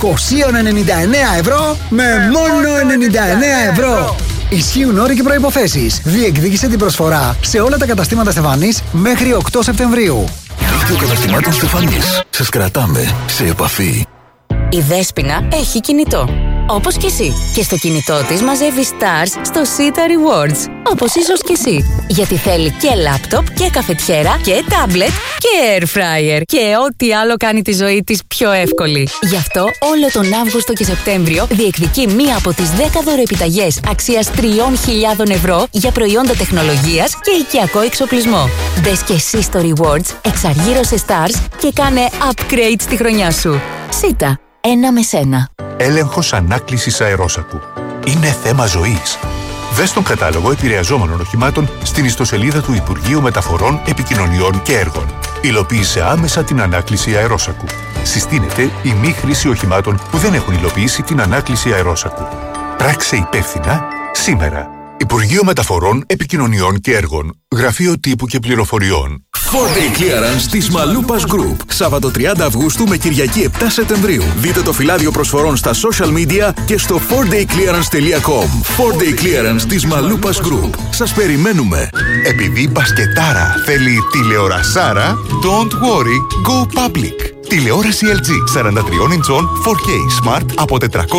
399 ευρώ με μόνο 99 ευρώ. Ισχύουν όροι και προϋποθέσεις. Διεκδίκησε την προσφορά σε όλα τα καταστήματα Στεφανής μέχρι 8 Σεπτεμβρίου. Δίκτυο καταστημάτων Στεφανής. Σας κρατάμε σε επαφή. Η Δέσποινα έχει κινητό. Όπως και εσύ. Και στο κινητό της μαζεύει stars στο Sita Rewards. Όπως ίσως και εσύ. Γιατί θέλει και λάπτοπ και καφετιέρα και τάμπλετ και air fryer. Και ό,τι άλλο κάνει τη ζωή της πιο εύκολη. Γι' αυτό όλο τον Αύγουστο και Σεπτέμβριο διεκδικεί μία από τις 10 δωροεπιταγές αξίας 3.000 ευρώ για προϊόντα τεχνολογίας και οικιακό εξοπλισμό. Μπες και εσύ στο Rewards, εξαργύρωσε stars και κάνε upgrade στη χρονιά σου. Sita. Ένα με σένα. Έλεγχος ανάκλησης αερόσακου. Είναι θέμα ζωής. Δες τον κατάλογο επηρεαζόμενων οχημάτων στην ιστοσελίδα του Υπουργείου Μεταφορών, Επικοινωνιών και Έργων. Υλοποίησε άμεσα την ανάκληση αερόσακου. Συστήνεται η μη χρήση οχημάτων που δεν έχουν υλοποιήσει την ανάκληση αερόσακου. Πράξε υπεύθυνα σήμερα. Υπουργείο Μεταφορών, Επικοινωνιών και Έργων. Γραφείο Τύπου και Πληροφοριών. 4Day Clearance της Μαλούπας Group. Σάββατο 30 Αυγούστου με Κυριακή 7 Σεπτεμβρίου. Δείτε το φυλάδιο προσφορών στα social media και στο 4dayclearance.com. 4Day Clearance της Μαλούπας Group. Σας περιμένουμε. Επειδή μπασκετάρα θέλει τηλεορασάρα, don't worry, go public. Τηλεόραση LG 43 ιντσών 4K Smart από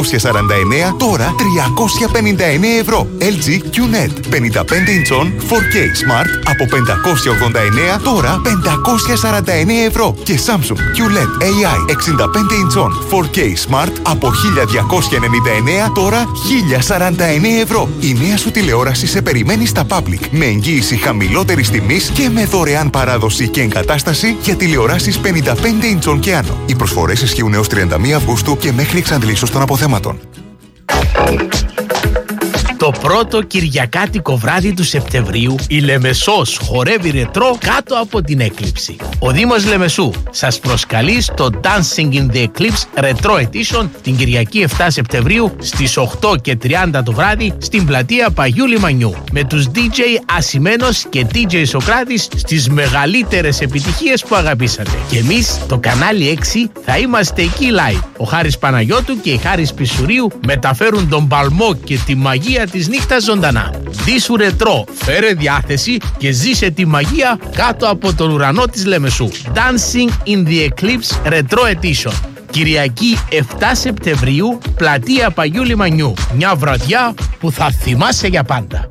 449 τώρα 359 ευρώ. LG QNET 55 ιντσών 4K Smart από 589 τώρα 549 ευρώ. Και Samsung QLED AI 65 ιντσών 4K Smart από 1299 τώρα 1049 ευρώ. Η νέα σου τηλεόραση σε περιμένει στα Public με εγγύηση χαμηλότερης τιμής και με δωρεάν παράδοση και εγκατάσταση για τηλεοράσεις 55 ιντσών και άνω. Οι προσφορές ισχύουν έως 31 Αυγούστου και μέχρι εξαντλήσεως των αποθέματων. Το πρώτο κυριακάτικο βράδυ του Σεπτεμβρίου η Λεμεσός χορεύει ρετρό κάτω από την έκλειψη. Ο Δήμος Λεμεσού σας προσκαλεί στο Dancing in the Eclipse Retro Edition την Κυριακή 7 Σεπτεμβρίου στις 8:30 το βράδυ στην πλατεία Παγιού Λιμανιού με τους DJ Ασημένος και DJ Σοκράτης στις μεγαλύτερες επιτυχίες που αγαπήσατε. Και εμείς, το κανάλι 6, θα είμαστε εκεί live. Ο Χάρης Παναγιώτου και η Χάρης Πισουρίου μεταφέρουν τον παλμό και τη μαγεία της νύχτας ζωντανά. Δίσου ρετρό, φέρε διάθεση και ζήσε τη μαγεία κάτω από τον ουρανό της Λεμεσού. Dancing in the Eclipse Retro Edition. Κυριακή 7 Σεπτεμβρίου, πλατεία Παγιού Λιμανιού. Μια βραδιά που θα θυμάσαι για πάντα.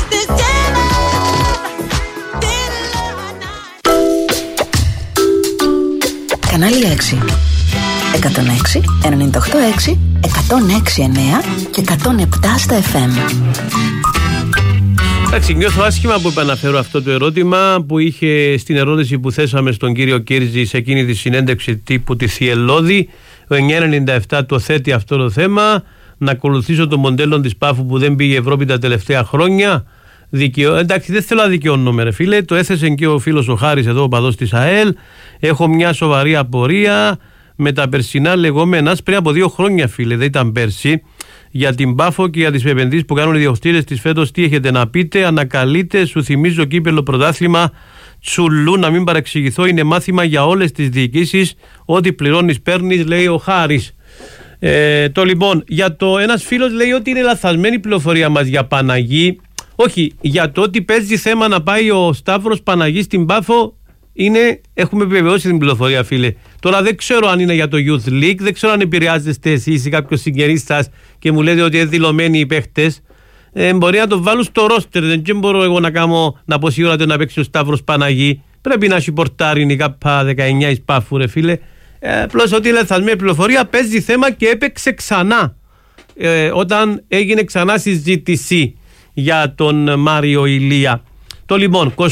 Κανάλι 6. 106, 98,6, 106,9 και 107 στα FM. Εντάξει, νιώθω άσχημα που επαναφέρω αυτό το ερώτημα που είχε στην ερώτηση που θέσαμε στον κύριο Κύρτζη σε εκείνη τη συνέντευξη τύπου τη Θιελώδη. Ο 997 το θέτει αυτό το θέμα. Να ακολουθήσω το μοντέλο της Πάφου που δεν πήγε η Ευρώπη τα τελευταία χρόνια. Εντάξει, δεν θέλω να δικαιώνομαι, ρε φίλε. Το έθεσε και ο φίλος ο Χάρης εδώ, ο παδός της ΑΕΛ. Έχω μια σοβαρή απορία με τα περσινά λεγόμενα πριν από 2 χρόνια, φίλε, δεν ήταν πέρσι, για την Πάφο και για τις επενδύσεις που κάνουν οι διοχτήρες της φέτος. Τι έχετε να πείτε? Ανακαλείτε, σου θυμίζω κύπελο πρωτάθλημα τσουλού, να μην παρεξηγηθώ, είναι μάθημα για όλες τις διοικήσεις. Ό,τι πληρώνεις παίρνεις, λέει ο Χάρης. Το λοιπόν, ένας φίλος λέει ότι είναι λαθασμένη η πληροφορία μας για Παναγή. Όχι, για το ότι παίζει θέμα να πάει ο Σταύρος Παναγή στην Πάφο, έχουμε επιβεβαιώσει την πληροφορία, φίλε. Τώρα δεν ξέρω αν είναι για το Youth League, δεν ξέρω αν επηρεάζεστε εσείς ή κάποιος συγγενής σας και μου λέτε ότι είναι δηλωμένοι οι παίχτες. Μπορεί να το βάλουν στο ρόστερ, δεν μπορώ εγώ να πω σίγουρα να παίξει ο Σταύρος Παναγή. Πρέπει να έχει πορτάρει η ΚΑΠΑ 19 εις Πάφου, ρε φίλε. Απλώς ότι είναι λαθασμένη πληροφορία, παίζει θέμα και έπαιξε ξανά όταν έγινε ξανά συζήτηση για τον Μάριο Ηλία. Το λοιπόν, 25-820-555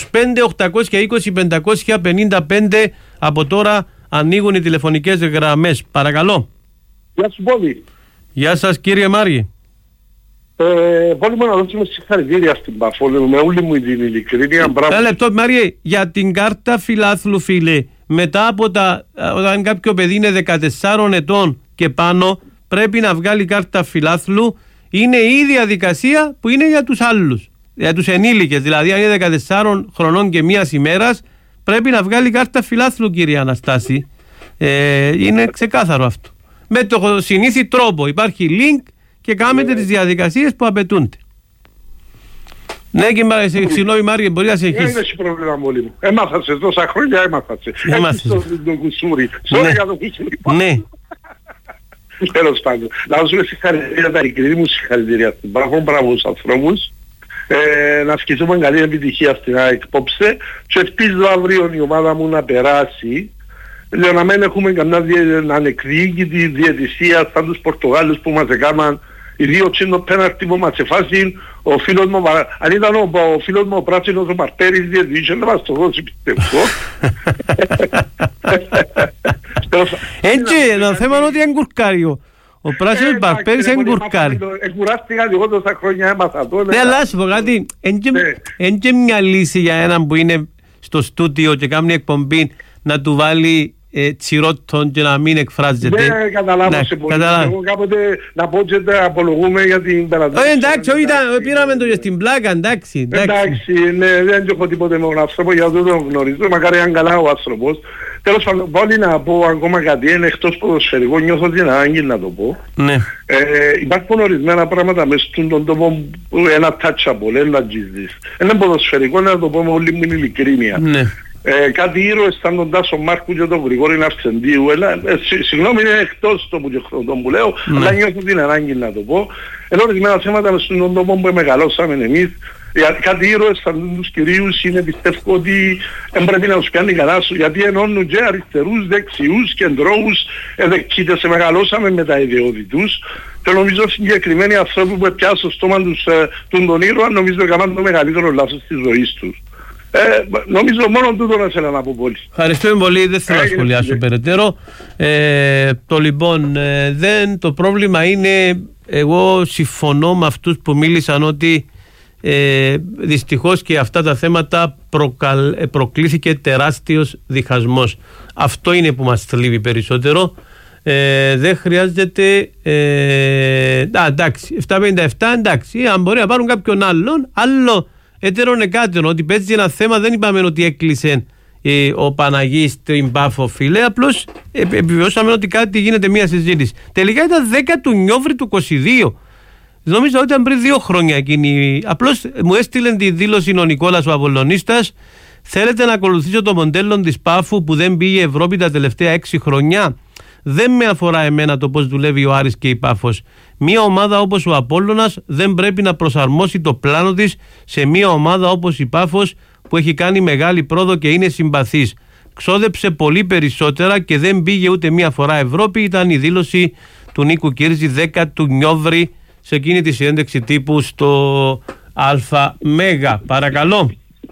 από τώρα ανοίγουν οι τηλεφωνικές γραμμές. Παρακαλώ. Γεια σου, Μπόλη. Γεια σας, κύριε Μάριε. Πολύ μόνο να δώσουμε συγχαρητήρια στην Πάφο, με όλη μου την ειλικρίνεια. Ένα λεπτό, Μάριε, για την κάρτα φιλάθλου, φίλε. Μετά από όταν κάποιο παιδί είναι 14 ετών και πάνω, πρέπει να βγάλει κάρτα φιλάθλου. Είναι η ίδια διαδικασία που είναι για τους άλλους, για τους ενήλικες. Δηλαδή, αν είναι 14 χρονών και μίας ημέρας, πρέπει να βγάλει κάρτα φιλάθλου, κύριε Αναστάση. Είναι ξεκάθαρο αυτό. Με το συνήθι τρόπο. Υπάρχει link και κάνετε τις διαδικασίες που απαιτούνται. Ναι, και συγγνώμη, Μάριε, μπορεί να σε έχεις. Δεν έχει πρόβλημα μόλι μου. Έμαθα σε τόσα χρόνια, έμαθα σε. Έμαθα το κουσούρι. Sorry για το κουσούρι. Ναι. Τέλος πάντων. Να δώσουμε συγχαρητήρια, τα ειλικρινή μου συγχαρητήρια στην Πάφο, μπράβο στους ανθρώπους. Να ασκηθούμε καλή επιτυχία στην ΑΕΚ υπόψε και ελπίζω αύριο η ομάδα μου να περάσει, για να μην έχουμε καμιά ανεκδίκητη διαιτησία σαν τους Πορτογάλους που μας έκαναν οι δύο τσίνο πέναρτι που μας εφάσιν. Ο φίλος μου, αν ήταν ο φίλος μου ο πράσινος ο Μαρτέρης διαιτησία, να μας το δώσει, πιστεύω. Έτσι, το θέμα είναι ότι είναι κουρκάριο. Ο πράσινος Μαρτέρης είναι κουρκάρι. Εκουράστηκα λίγο τόσα χρόνια, έμαθα το. Ναι, αλλά σου πω κάτι, είναι και μια λύση για έναν που είναι στο στούντιο και κάνει εκπομπή να του βάλει τσιρότον και να μην εκφράζεται. Δεν καταλάβω σε πολύ. Εγώ κάποτε να πω και τα απολογούμε για την περατήρηση. Εντάξει, πήραμε το και στην πλάκα, εντάξει. Εντάξει, δεν έχω τίποτε με τον άνθρωπο, για το τον γνωρίζω, μακάρι αν καλά ο άνθρωπος. Τέλος πάντων, πάλι να πω ακόμα κάτι, είναι εκτός ποδοσφαιρικό, νιώθω την ανάγκη να το πω. Ναι. Υπάρχουν ορισμένα πράγματα μέσα στον τόπο, ένα touchable, ένα τζιζής. Είναι ποδοσφαιρικό, να το πω με όλη μου ειλικρίνεια. Ναι. Κάτι ήρωες σαν τον Τάσο Μάρκου και τον Γρηγόρη Ναυσεντίου, συγγνώμη, είναι εκτός το που λέω, αλλά νιώθω την ανάγκη να το πω. Ενώ ορισμένα θέματα μες στον τόπο που μεγαλώσαμε εμείς, κάτι ήρωες σαν τους κυρίους είναι, πιστεύω ότι δεν πρέπει να τους κάνει καλά σου, γιατί ενώνουν και αριστερούς, δεξιούς, κεντρώους, δεξίτες, μεγαλώσαμε με τα ιδεώδη τους και νομίζω συγκεκριμένοι άνθρωποι που πιάσουν στο στόμα τους των ήρωα, νομίζω έκαναν το μεγαλύτερο λάθος της ζωής τους. Νομίζω μόνο τούτο να θέλω να πω πολύ. Ευχαριστούμε πολύ, δεν θέλω να σχολιάσω περαιτέρω. Το λοιπόν, το πρόβλημα είναι, εγώ συμφωνώ με αυτούς που μίλησαν ότι δυστυχώς και αυτά τα θέματα προκλήθηκε τεράστιος διχασμός. Αυτό είναι που μας θλίβει περισσότερο. Δεν χρειάζεται εντάξει, 757 εντάξει, αν μπορεί να πάρουν κάποιον άλλον, άλλο έτερον εκάτερον, ότι παίζει ένα θέμα, δεν είπαμε ότι έκλεισε ο Παναγής στην Πάφο, φίλε, απλώς επιβεβαιώσαμε ότι κάτι γίνεται μια συζήτηση. Τελικά ήταν 10 του Νιόβρη του 22. Νομίζω ότι ήταν πριν 2 χρόνια εκείνη. Απλώς μου έστειλε τη δήλωση ο Νικόλας ο Απολλωνίστας. Θέλετε να ακολουθήσω το μοντέλο της Πάφου που δεν πήγε η Ευρώπη τα τελευταία 6 χρόνια. Δεν με αφορά εμένα το πώς δουλεύει ο Άρης και η Πάφος. Μια ομάδα όπως ο Απόλλωνας δεν πρέπει να προσαρμόσει το πλάνο της σε μια ομάδα όπως η Πάφος που έχει κάνει μεγάλη πρόοδο και είναι συμπαθής. Ξόδεψε πολύ περισσότερα και δεν πήγε ούτε μια φορά Ευρώπη. Ήταν η δήλωση του Νίκου Κύρζη 10 του Νιόβρη σε εκείνη τη συνέντευξη τύπου στο ΑΜΕΓΑ. Παρακαλώ.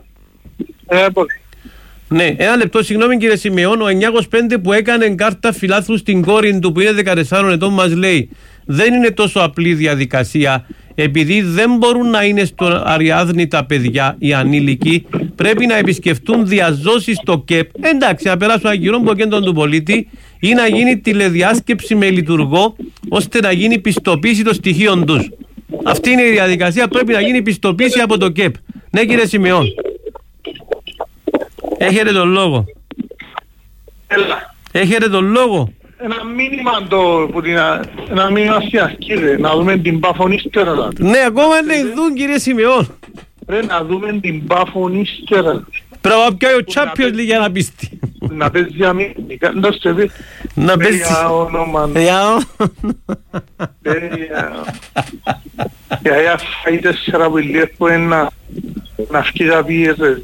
Ναι, ένα λεπτό, συγγνώμη κύριε Σιμεών, ο 925 που έκανε κάρτα φιλάθλου στην κόρη του που είναι 14 ετών μας λέει δεν είναι τόσο απλή διαδικασία, επειδή δεν μπορούν να είναι στο Αριάδνη τα παιδιά, οι ανήλικοι, πρέπει να επισκεφτούν διαζώσεις στο ΚΕΠ, εντάξει, να περάσουν αγγυρών προκέντρων του πολίτη ή να γίνει τηλεδιάσκεψη με λειτουργό ώστε να γίνει πιστοποίηση των στοιχείων τους. Αυτή είναι η διαδικασία, πρέπει να γίνει πιστοποίηση από το ΚΕΠ. Ναι κύριε Σιμεών. Έχετε τον λόγο. Έλα. Έχετε τον λόγο. ένα μήνυμα στην αρχή, ρε, να δούμε την Πάφον ύστερα. Ναι, ακόμα να ειδούν, κύριε Σιμεών. Ρε, να δούμε την Πάφον ύστερα. Πρέπει να πιάει ο Champions League για να πίστη. Να παίζει αμήνικα, να παίζει για όνομα. Για φάει 4 πηλίες που είναι να φκεί τα πίεσες.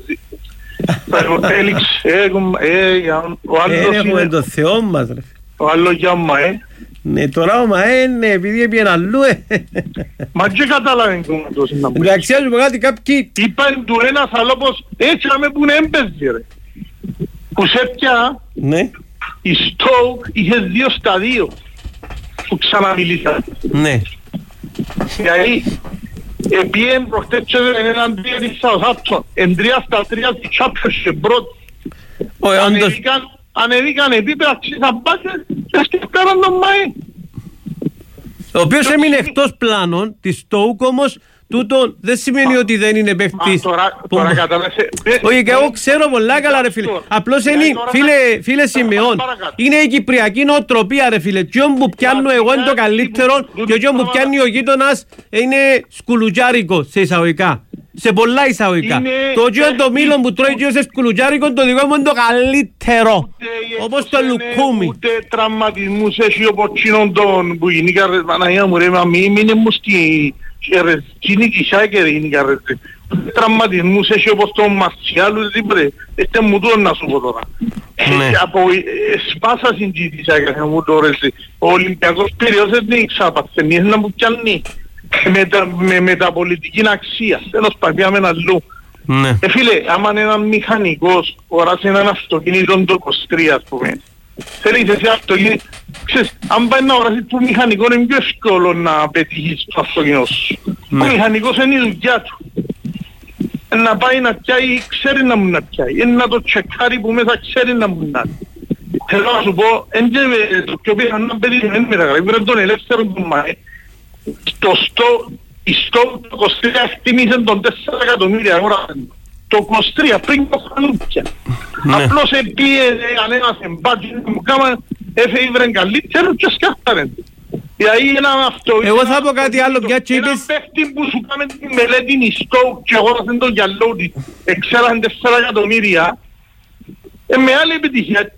Έχουμε το Θεό μας, ρε. Ο άλλος για ο ΜΑΕ. Ναι, τώρα ο ΜΑΕ είναι επειδή έπιεν αλλού. Μα και κατάλαβε κόμματος να μου. Εντάξει, ας πω κάτι κάποιοι. Είπαν του ένας αλόπος έτσι άμε που είναι έμπαιζε, ρε. Που σε πια η Στόουκ είχε 2 στα 2 που ξαναμιλήσαν. Ναι. Δηλαδή επίεν προχτές έναν 3 της Southampton εν 3 στα 3 της Championship πρώτη. Ανεβήκαν επίπεδα ξύσαν πάσες και σκεφτάραν τον ΜΑΕ. Ο οποίος έμεινε εκτός πλάνων της Στόουκ, όμως τούτο δεν σημαίνει ότι δεν είναι παίκτης. Τώρα κατάλαβε. Όχι, και εγώ ξέρω πολλά καλά, ρε φίλε. Απλώς είναι, φίλε Σιμεών, είναι η κυπριακή νοοτροπία, ρε φίλε. Τι που πιάνω εγώ είναι το καλύτερο και τι που πιάνει ο γείτονας είναι σκουλουτζάρικο σε εισαγωγικά. Σε πολλά εισαγωγικά. Το όκιο είναι το μήλο που τρώει και σε σκουλουτζάρικο, το δικό μου είναι το καλύτερο. Όπως το λουκούμι. Ούτε τραυματισμούς έχει ο ποτσίνον τον που γίνηκα ρε Παναγία μου ρε, μα μην είναι μου στη κοινική σάκερ γίνηκα ρε. Ούτε τραυματισμούς έχει όπως τον Μαρσιάλου ρε, este μου τούτο να σου πω τώρα. Από σπάσα συγκίτης σάκερ μου τώρα ρε. Ο Ολυμπιακός περίοδος δεν ξαπαθενεί, είναι να μου πιάνει. Με μεταπολιτική αξία, τέλος παγιάμε ένα αλλού. Φίλε, άμα είναι έναν μηχανικός, οράσει έναν αυτοκίνητο το 23 ας πούμε, θέλεις εσύ αυτοκίνητο, ξέρεις, αν πάει να οράσεις το μηχανικό είναι πιο εύκολο να πετύχεις το αυτοκίνητο σου. Ο μηχανικός είναι η δουλειά του. Να πάει να πιάει, ξέρει να μου να πιάει, να το τσεκάρει που μέσα ξέρει να μου να. Θέλω να σου πω, το πιο πιθανό να πετύχει, δεν μεταγραφεί, πρέπει τον ελεύθερο του ΜΑΕ. Η Στόουκ το 23 εκτιμήσε τον 4 εκατομμύρια αγοράσαν. Το 23 πριν το χανούπια. Απλώς επίεζε ανένας εμπάτζιν μου κάμα έφευγαν καλύτερο και σκάφταρεν. Δηλαδή έναν αυτό. Εγώ θα πω κάτι άλλο πια και είπες. Έναν παίχτη που σου κάμε τη μελέτη η Στόουκ και αγόρασαν τον γυαλό της. Εξέραν 4 εκατομμύρια. Με άλλη επιτυχία.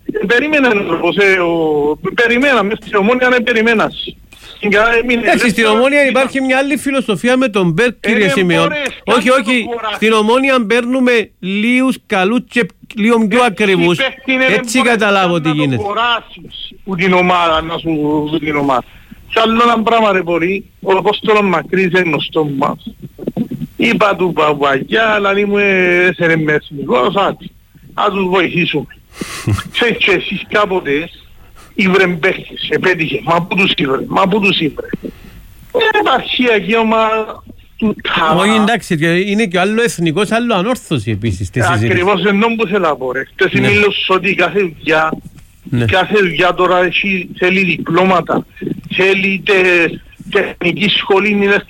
Περιμέναμε στην Ομόνια να περιμένας. Εντάξει, στην Ομόνια υπάρχει μια άλλη φιλοσοφία με τον Μπέρκ, κύριε Σιμεών. Όχι, στην Ομόνια παίρνουμε λίγους καλούς και λίγο πιο ακριβούς. Έτσι καταλάβω τι γίνεται. Που την ομάδα, να σου την ομάδα. Κι άλλο ένα πράγμα ρε πολύ, ο Απόστολος Μακρύς είναι γνωστό μας. Είπα του Παπαγιά, αλλά ήμουν σε μεσημικός, ας τους βοηθήσουμε. Ξέρεις και εσείς κάποτε ήβρεν παίχτες, επέτυχε, μα πού τους ήβρε. Υπάρχει αγίωμα του Τάβα. Όχι εντάξει, είναι και άλλο εθνικός, άλλο ανόρθωση επίσης. Ακριβώς ενώ που θέλω να πω ρε. Χτες μίλος ότι κάθε δουλειά τώρα θέλει διπλώματα, θέλει τεχνική σχολή,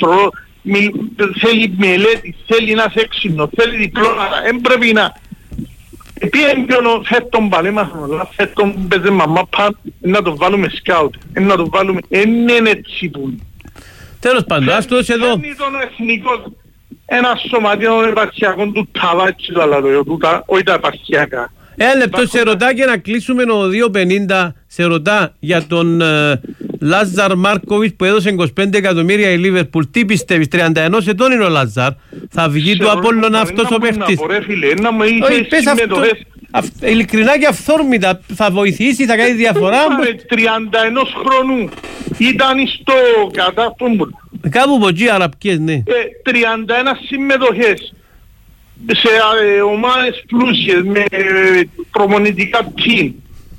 θέλει μελέτη, θέλει να είσαι έξυπνο, θέλει διπλώματα, δεν πρέπει να... Επίσης φέτον παλέμασαν όλα, φέτον παίζε μαμά παν, να το βάλουμε σκάουτ, να το βάλουμε, είναι έτσι που είναι. Τέλος πάντων, ας το εδώ. Φέρνει τον εθνικό, ένα σωματείο επαρχιακό του Ταβάτσι του Αλαδοϊό, όχι τα επαρχιακά. Ένα λεπτό, σε ρωτά και να κλείσουμε το 2.50, σε ρωτά για τον Λάζαρ Μάρκοβιτς που έδωσε 25 εκατομμύρια η Λίβερπουλ. Τι πιστεύεις, 31 ετών είναι ο Λάζαρ, θα βγει του Απόλλωνα αυτός ο παίχτης? Όχι, πες αυτό, ειλικρινά και αυθόρμητα, θα βοηθήσει, θα κάνει διαφορά? 31 χρόνου ήταν στο κατάπτωμα. Κάπου από εκεί αραπικές, ναι. 31 συμμετοχές σε ομάδες πλούσιες με προπονητικά team.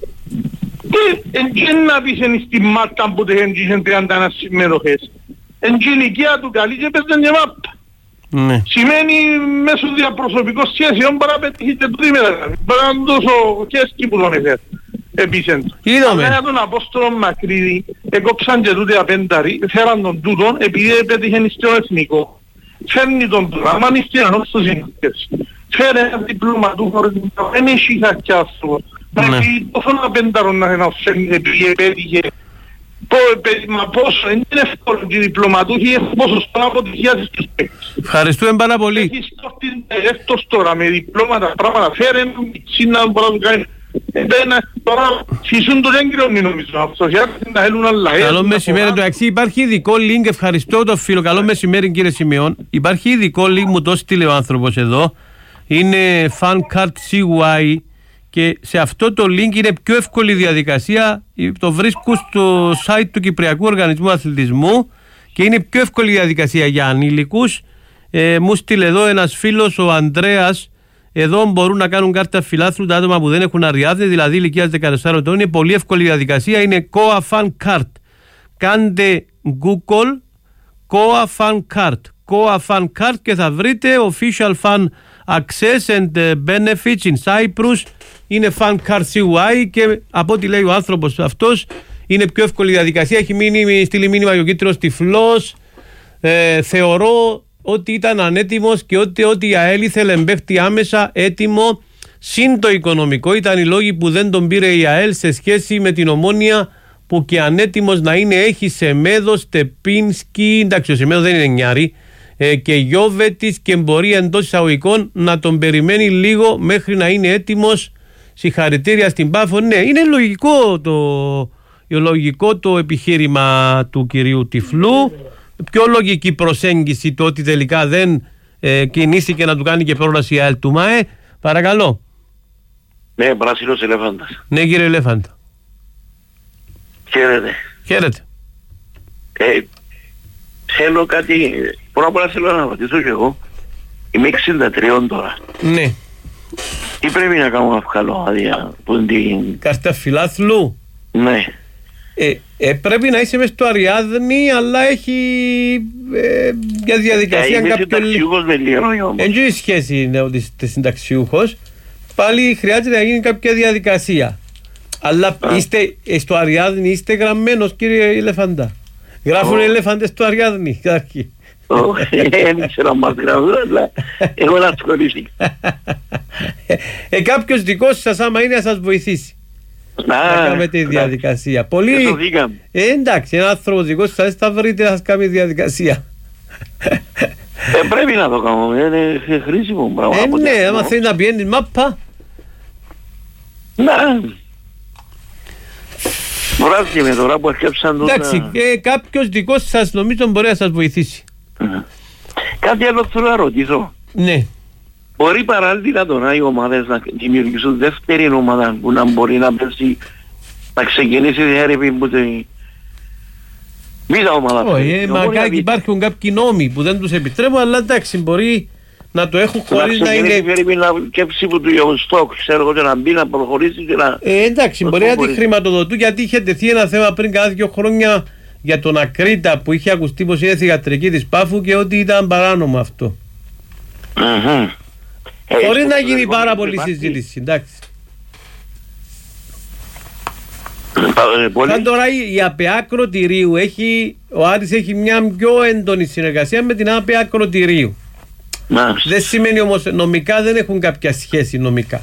Και να πεις είναι στη Μάρτα που τέχουν 31 συμμετοχές. Εν και η ηλικία του καλή και παίζουν και μάπα. Σημαίνει μέσω διαπροσωπικών σχέσεων μπορεί να πετύχετε τούτοι μεταγραφή. Μπορεί να είναι τόσο κέσκι που τον έφερε. Επίσης. Αλλά για τον Απόστολο Μακρύδη έκοψαν και τούτοι απένταροι, φέραν τον τούτον επειδή πέτυχαν στο εθνικό. Φέρνει τον πράγμα, αν είστε ανώς στο συνήθες. Φέρε ένα διπλώμα του χωρίς δεν έχει χακιά σου. Πρέπει τόσο να πένταρο να φέρνει επειδή επέτυχε. Μα πόσο, είναι εύκολο και οι διπλωματούχοι έχουν ποσοστό αποτυχίας στους παίκτες. Ευχαριστούμε πάρα πολύ. Έχεις εύτος τώρα με διπλώματα πράγματα φέρε να μπορεί να κάνει. Τώρα φυσούν τον έγκυρο νομίζω αυτό. Να έλουν άλλα. Καλό μεσημέρι. Εντάξει, υπάρχει ειδικό link. Ευχαριστώ το φίλο. Καλό μεσημέρι κύριε Σημειών. Υπάρχει ειδικό link, μου το στείλε ο άνθρωπος εδώ. Είναι FanCard CY. Και σε αυτό το link είναι πιο εύκολη διαδικασία. Το βρίσκω στο site του Κυπριακού Οργανισμού Αθλητισμού και είναι πιο εύκολη διαδικασία για ανήλικους. Μου στείλε εδώ ένας φίλος, ο Ανδρέας. Εδώ μπορούν να κάνουν κάρτα φιλάθλου τα άτομα που δεν έχουν Αριάδνη, δηλαδή ηλικίας 14 ετών. Είναι πολύ εύκολη διαδικασία. Είναι COA Fan Card. Κάντε Google COA Fan Card. COA Fan Card και θα βρείτε Official Fan Access and Benefits in Cyprus. Είναι Fan Card CY και από ό,τι λέει ο άνθρωπος αυτός είναι πιο εύκολη διαδικασία. Έχει στείλει μήνυμα ο κίτρινος τυφλός. Θεωρώ ότι ήταν ανέτοιμος και ότι η ΑΕΛ ήθελε παίχτη άμεσα έτοιμο. Συν το οικονομικό ήταν οι λόγοι που δεν τον πήρε η ΑΕΛ σε σχέση με την Ομόνια που και ανέτοιμος να είναι. Έχει Σεμέδο, Στεπίνσκι, εντάξει ο Σεμέδο δεν είναι νιάρη, και Γιώβετης και μπορεί εντός εισαγωγικών να τον περιμένει λίγο μέχρι να είναι έτοιμος. Συγχαρητήρια στην Πάφο. Ναι, είναι λογικό το επιχείρημα του κυρίου Τυφλού. Πιο λογική προσέγγιση το ότι τελικά δεν κινήθηκε να του κάνει και πρόλαση η ΑΕΛ του ΜΑΕ. Παρακαλώ. Ναι, πράσινος ελέφαντας. Ναι κύριε Ελέφαντα. Χαίρετε. Χαίρετε. Θέλω κάτι, πρώτα απ' όλα θέλω να ρωτήσω και εγώ. Είμαι 63 τώρα. Ναι. Τι πρέπει να κάνω να βγάλω άδεια που την... Κάρτα φιλάθλου. Ναι. Πρέπει να είσαι μες στο Αριάδνη, αλλά έχει για διαδικασία είμαι συνταξιούχος με λίγο όμως. Έχει σχέση είναι ότι είστε συνταξιούχος. Πάλι χρειάζεται να γίνει κάποια διαδικασία. Αλλά είστε στο Αριάδνη, είστε γραμμένος κύριε Ελεφαντά. Γράφουν ελέφαντες στο Αριάδνη. Δεν ήξερα να μας γράφουν, αλλά εγώ να ασχολήθηκα. Κάποιος δικός σας άμα είναι να σας βοηθήσει να κάνετε τη διαδικασία. Πολύ. Εντάξει, ένα άνθρωπο δικός σας θα βρείτε να σας κάνει διαδικασία. Πρέπει να το κάνω, είναι χρήσιμο πράγμα. Ναι, άμα θέλει να πιένεις μάπα. Ναι. Βράδυ με τώρα που έρχεψαν τώρα. Εντάξει, κάποιος δικός σας νομίζω μπορεί να σας βοηθήσει. Κάτι άλλο θέλω να ρωτήσω. Ναι. Μπορεί παράλληλα τώρα οι ομάδες να δημιουργήσουν δεύτερη ομάδα που να μπορεί να πέσει, να ξεκινήσει η έρευνα που τη β' ομάδα. Όχι, μακάρι υπάρχουν κάποιοι νόμοι που δεν τους επιτρέπουν, αλλά εντάξει μπορεί να το έχουν χωρίς να είναι... Να ξεκινήσει να κέψει που του στόκ, ξέρω εγώ, και να μπει να προχωρήσει και να... Εντάξει, μπορεί να τη χρηματοδοτούν, γιατί είχε τεθεί ένα θέμα πριν κάνα 2 χρόνια για τον Ακρίτα που είχε ακουστεί πως είναι θυγατρική της Πάφου και ότι ήταν παράνομο αυτό. Χωρίς να γίνει πάρα πολύ συζήτηση, εντάξει. Σαν τώρα η ΑΠΕΑ Κροτηρίου ο Άρης έχει μια πιο έντονη συνεργασία με την ΑΠΕΑ Κροτηρίου. Δεν σημαίνει όμως νομικά, δεν έχουν κάποια σχέση νομικά.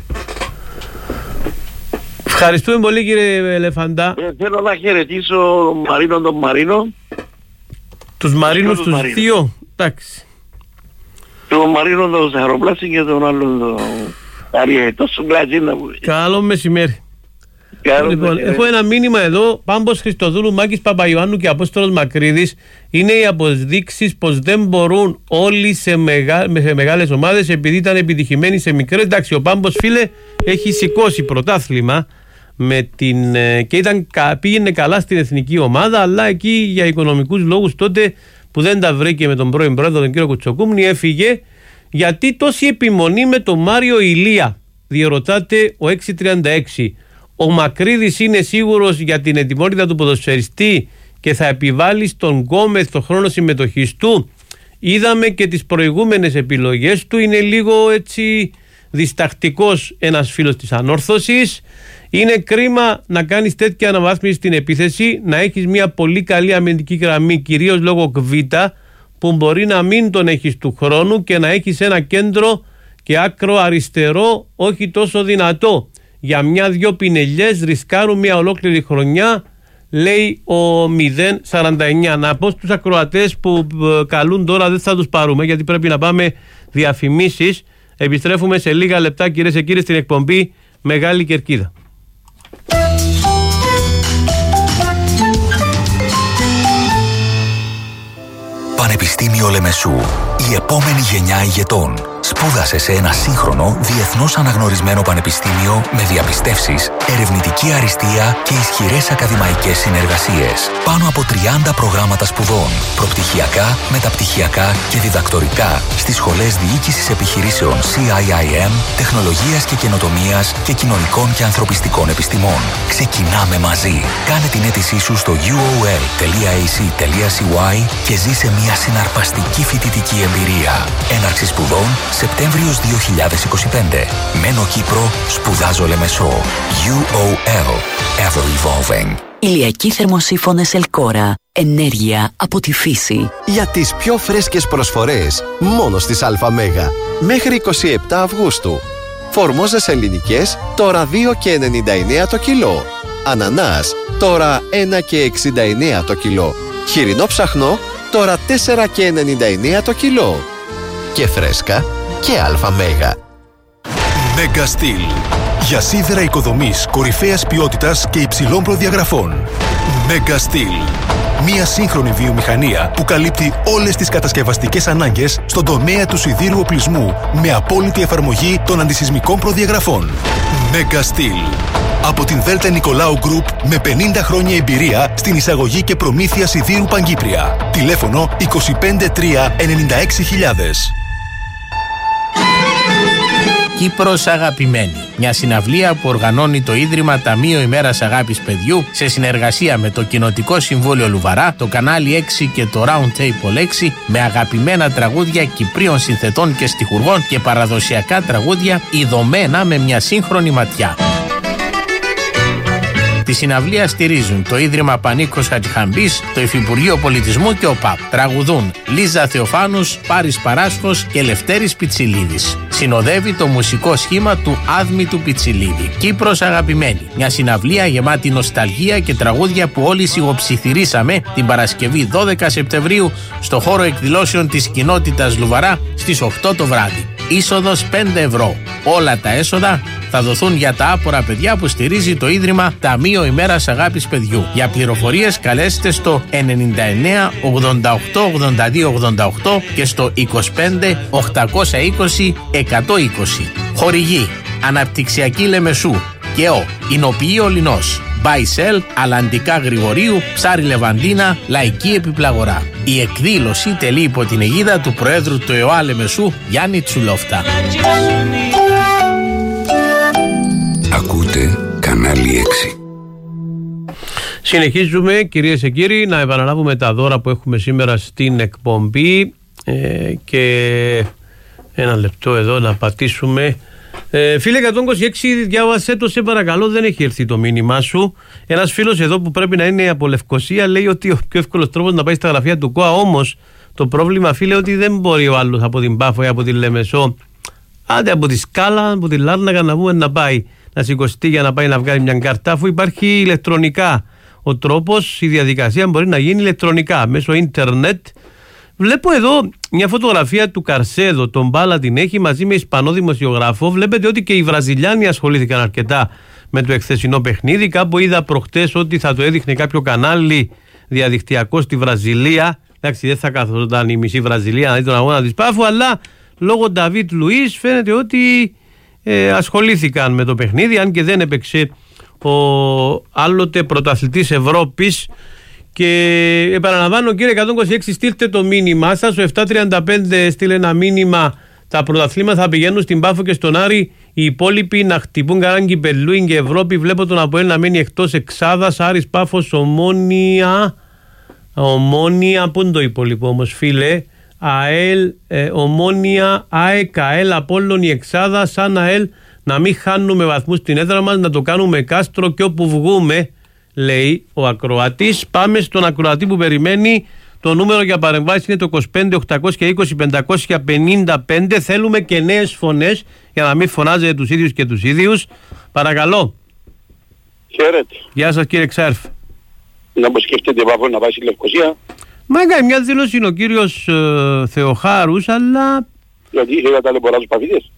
Ευχαριστούμε πολύ κύριε Ελεφαντά. Θέλω να χαιρετήσω τον Μαρίνο. Τους Μαρίνους τους δύο, εντάξει. Τον Μαρίνο τον Ζαχαροπλάση και τον άλλον τον Αριέ. Τόσο κλατζί να μου. Καλό μεσημέρι. Λοιπόν, έχω ένα μήνυμα εδώ. Πάμπος Χριστοδούλου, Μάκης Παπαϊωάννου και Απόστολος Μακρύδης. Είναι οι αποδείξεις πως δεν μπορούν όλοι σε μεγάλες ομάδες επειδή ήταν επιτυχημένοι σε μικρές. Εντάξει, ο Πάμπος φίλε έχει σηκώσει πρωτάθλημα και πήγαινε καλά στην εθνική ομάδα, αλλά εκεί για οικονομικούς λόγους τότε που δεν τα βρήκε με τον πρώην πρόεδρο τον κύριο Κουτσοκούμνη έφυγε. Γιατί τόση επιμονή με τον Μάριο Ηλία, διερωτάται ο 636. Ο Μακρύδης είναι σίγουρος για την ετοιμότητα του ποδοσφαιριστή και θα επιβάλλει στον Γκόμεθ το χρόνο συμμετοχής του? Είδαμε και τις προηγούμενες επιλογές του, είναι λίγο έτσι διστακτικός ένας φίλος της Ανόρθωσης. Είναι κρίμα να κάνεις τέτοια αναβάθμιση στην επίθεση, να έχεις μια πολύ καλή αμυντική γραμμή, κυρίως λόγω Κβίτα, που μπορεί να μην τον έχεις του χρόνου και να έχεις ένα κέντρο και άκρο αριστερό όχι τόσο δυνατό. για μια-δυο πινελιές ρισκάρουν μια ολόκληρη χρονιά, λέει ο 049. Να πω στους ακροατές που καλούν τώρα, δεν θα τους πάρουμε γιατί πρέπει να πάμε διαφημίσεις. Επιστρέφουμε σε λίγα λεπτά, κυρίες και κύριοι, στην εκπομπή Μεγάλη Κερκίδα. Πανεπιστήμιο Λεμεσού. Η επόμενη γενιά ηγετών. Σπούδασε σε ένα σύγχρονο, διεθνώς αναγνωρισμένο πανεπιστήμιο με διαπιστεύσεις, ερευνητική αριστεία και ισχυρές ακαδημαϊκές συνεργασίες. Πάνω από 30 προγράμματα σπουδών, προπτυχιακά, μεταπτυχιακά και διδακτορικά στις σχολές διοίκησης επιχειρήσεων CIIM, τεχνολογίας και καινοτομίας και κοινωνικών και ανθρωπιστικών επιστημών. Ξεκινάμε μαζί. Κάνε την αίτησή σου στο uol.ac.cy και ζήσε μια συναρπαστική φοιτητική εμπειρία. Έναρξη σπουδών Σεπτέμβριος 2025. Μένω Κύπρο, σπουδάζω Λεμεσό. UOL. Ever evolving. Ηλιακοί θερμοσύφωνες Ελκόρα. Ενέργεια από τη φύση. Για τις πιο φρέσκες προσφορές, μόνο στις ΑΜΕΓΑ. Μέχρι 27 Αυγούστου. Φορμόζες ελληνικές, τώρα 2,99 το κιλό. Ανανάς, τώρα 1,69 το κιλό. Χοιρινό ψαχνό, τώρα 4,99 το κιλό. Και φρέσκα και ΑΜΕΓΑ. Mega Steel. Για σίδερα οικοδομής κορυφαίας ποιότητας και υψηλών προδιαγραφών. Mega Steel. Μια σύγχρονη βιομηχανία που καλύπτει όλες τις κατασκευαστικές ανάγκες στον τομέα του σιδήρου οπλισμού με απόλυτη εφαρμογή των αντισυσμικών προδιαγραφών. Mega Steel. Από την Δέλτα Νικολάου Group με 50 χρόνια εμπειρία στην εισαγωγή και προμήθεια σιδήρου Παγκύπρια. Τηλέφωνο 253 96.000. Κύπρος αγαπημένη. Μια συναυλία που οργανώνει το Ίδρυμα Ταμείο Ημέρας Αγάπης Παιδιού σε συνεργασία με το Κοινοτικό Συμβούλιο Λουβαρά, το Κανάλι 6 και το Round Table 6 με αγαπημένα τραγούδια Κυπρίων συνθετών και στιχουργών και παραδοσιακά τραγούδια ειδωμένα με μια σύγχρονη ματιά. Τη συναυλία στηρίζουν το Ίδρυμα Πανίκος Χατζηχαμπής, το Υφυπουργείο Πολιτισμού και ο ΠΑΠ. Τραγουδούν Λίζα Θεοφάνους, Πάρης Παράσχος και Λευτέρης Πιτσιλίδης. Συνοδεύει το μουσικό σχήμα του Άδμητου Πιτσιλίδη. Κύπρος αγαπημένη. Μια συναυλία γεμάτη νοσταλγία και τραγούδια που όλοι σιγοψιθυρίσαμε την Παρασκευή 12 Σεπτεμβρίου στο χώρο εκδηλώσεων της κοινότητας Λουβαρά στις 8 το βράδυ. Είσοδος 5 ευρώ. Όλα τα έσοδα θα δοθούν για τα άπορα παιδιά που στηρίζει το Ίδρυμα Ταμείο Ημέρας Αγάπης Παιδιού. Για πληροφορίες καλέστε στο 99 88 82 88 και στο 25 820 120. Χορηγή Αναπτυξιακή Λεμεσού και ο Ινοποιείο Λινός. Μπάισελ, Αλαντικά Γρηγορίου, Ψάρι Λεβαντίνα, Λαϊκή Επιπλαγορά. Η εκδήλωση τελεί υπό την αιγίδα του Προέδρου του ΕΟΑ Λεμεσού, Γιάννη Τσουλόφτα. Ακούτε Κανάλι 6. Συνεχίζουμε, κυρίες και κύριοι, να επαναλάβουμε τα δώρα που έχουμε σήμερα στην εκπομπή και ένα λεπτό εδώ να πατήσουμε. Φίλε 126, διάβασέ το σε παρακαλώ, δεν έχει έρθει το μήνυμά σου. Ένας φίλος εδώ που πρέπει να είναι από Λευκοσία λέει ότι ο πιο εύκολος τρόπος να πάει στα γραφεία του ΚΟΑ, όμως το πρόβλημα, φίλε, ότι δεν μπορεί ο άλλος από την Πάφο ή από την Λεμεσό, άντε από τη Σκάλα, από τη Λάρνακα να πούμε να πάει να σηκωστεί για να πάει να βγάλει μια κάρτα, αφού υπάρχει ηλεκτρονικά ο τρόπος, η διαδικασία μπορεί να γίνει ηλεκτρονικά μέσω ίντερνετ. Βλέπω εδώ μια φωτογραφία του Καρσέδο, τον Μπάλα την έχει μαζί με Ισπανό δημοσιογράφο. Βλέπετε ότι και οι Βραζιλιάνοι ασχολήθηκαν αρκετά με το εχθεσινό παιχνίδι. Κάπου είδα προχτές ότι θα το έδειχνε κάποιο κανάλι διαδικτυακό στη Βραζιλία. Εντάξει, δεν θα καθόταν η μισή Βραζιλία να δει τον αγώνα της Πάφου, αλλά λόγω Νταβίτ Λουίς φαίνεται ότι ασχολήθηκαν με το παιχνίδι, αν και δεν έπαιξε ο άλλοτε πρωταθλητής Ευρώπης. Και επαναλαμβάνω, κύριε 126, στείλτε το μήνυμά σας. Ο 735 στείλε ένα μήνυμα. Τα πρωταθλήματα θα πηγαίνουν στην Πάφο και στον Άρη. Οι υπόλοιποι να χτυπούν κανέναν κυπελούιν και Ευρώπη. Βλέπω τον ΑΠΟΕΛ να μένει εκτός εξάδας. Άρης, Πάφος, Ομόνια. Ομόνια, πού είναι το υπόλοιπο όμως, φίλε? ΑΕΛ, Ομόνια, ΑΕΚ, ΑΕΛ, Απόλλων, η εξάδα. Σαν ΑΕΛ να μην χάνουμε βαθμούς στην έδρα μας, να το κάνουμε κάστρο και όπου βγούμε, λέει ο ακροατής. Πάμε στον ακροατή που περιμένει, Το νούμερο για παρεμβάσεις είναι το 25-820-555. Θέλουμε και νέες φωνές για να μην φωνάζετε τους ίδιους και τους ίδιους. Παρακαλώ. Χαίρετε. Γεια σας κύριε Ξάρφ. Να μου σκεφτείτε Παύλο να πάει στη Λευκοσία. Μα έκανε μια δήλωση ο κύριος Θεοχάρους, αλλά... Γιατί είχε ταλαιπωρά τους παφίδες.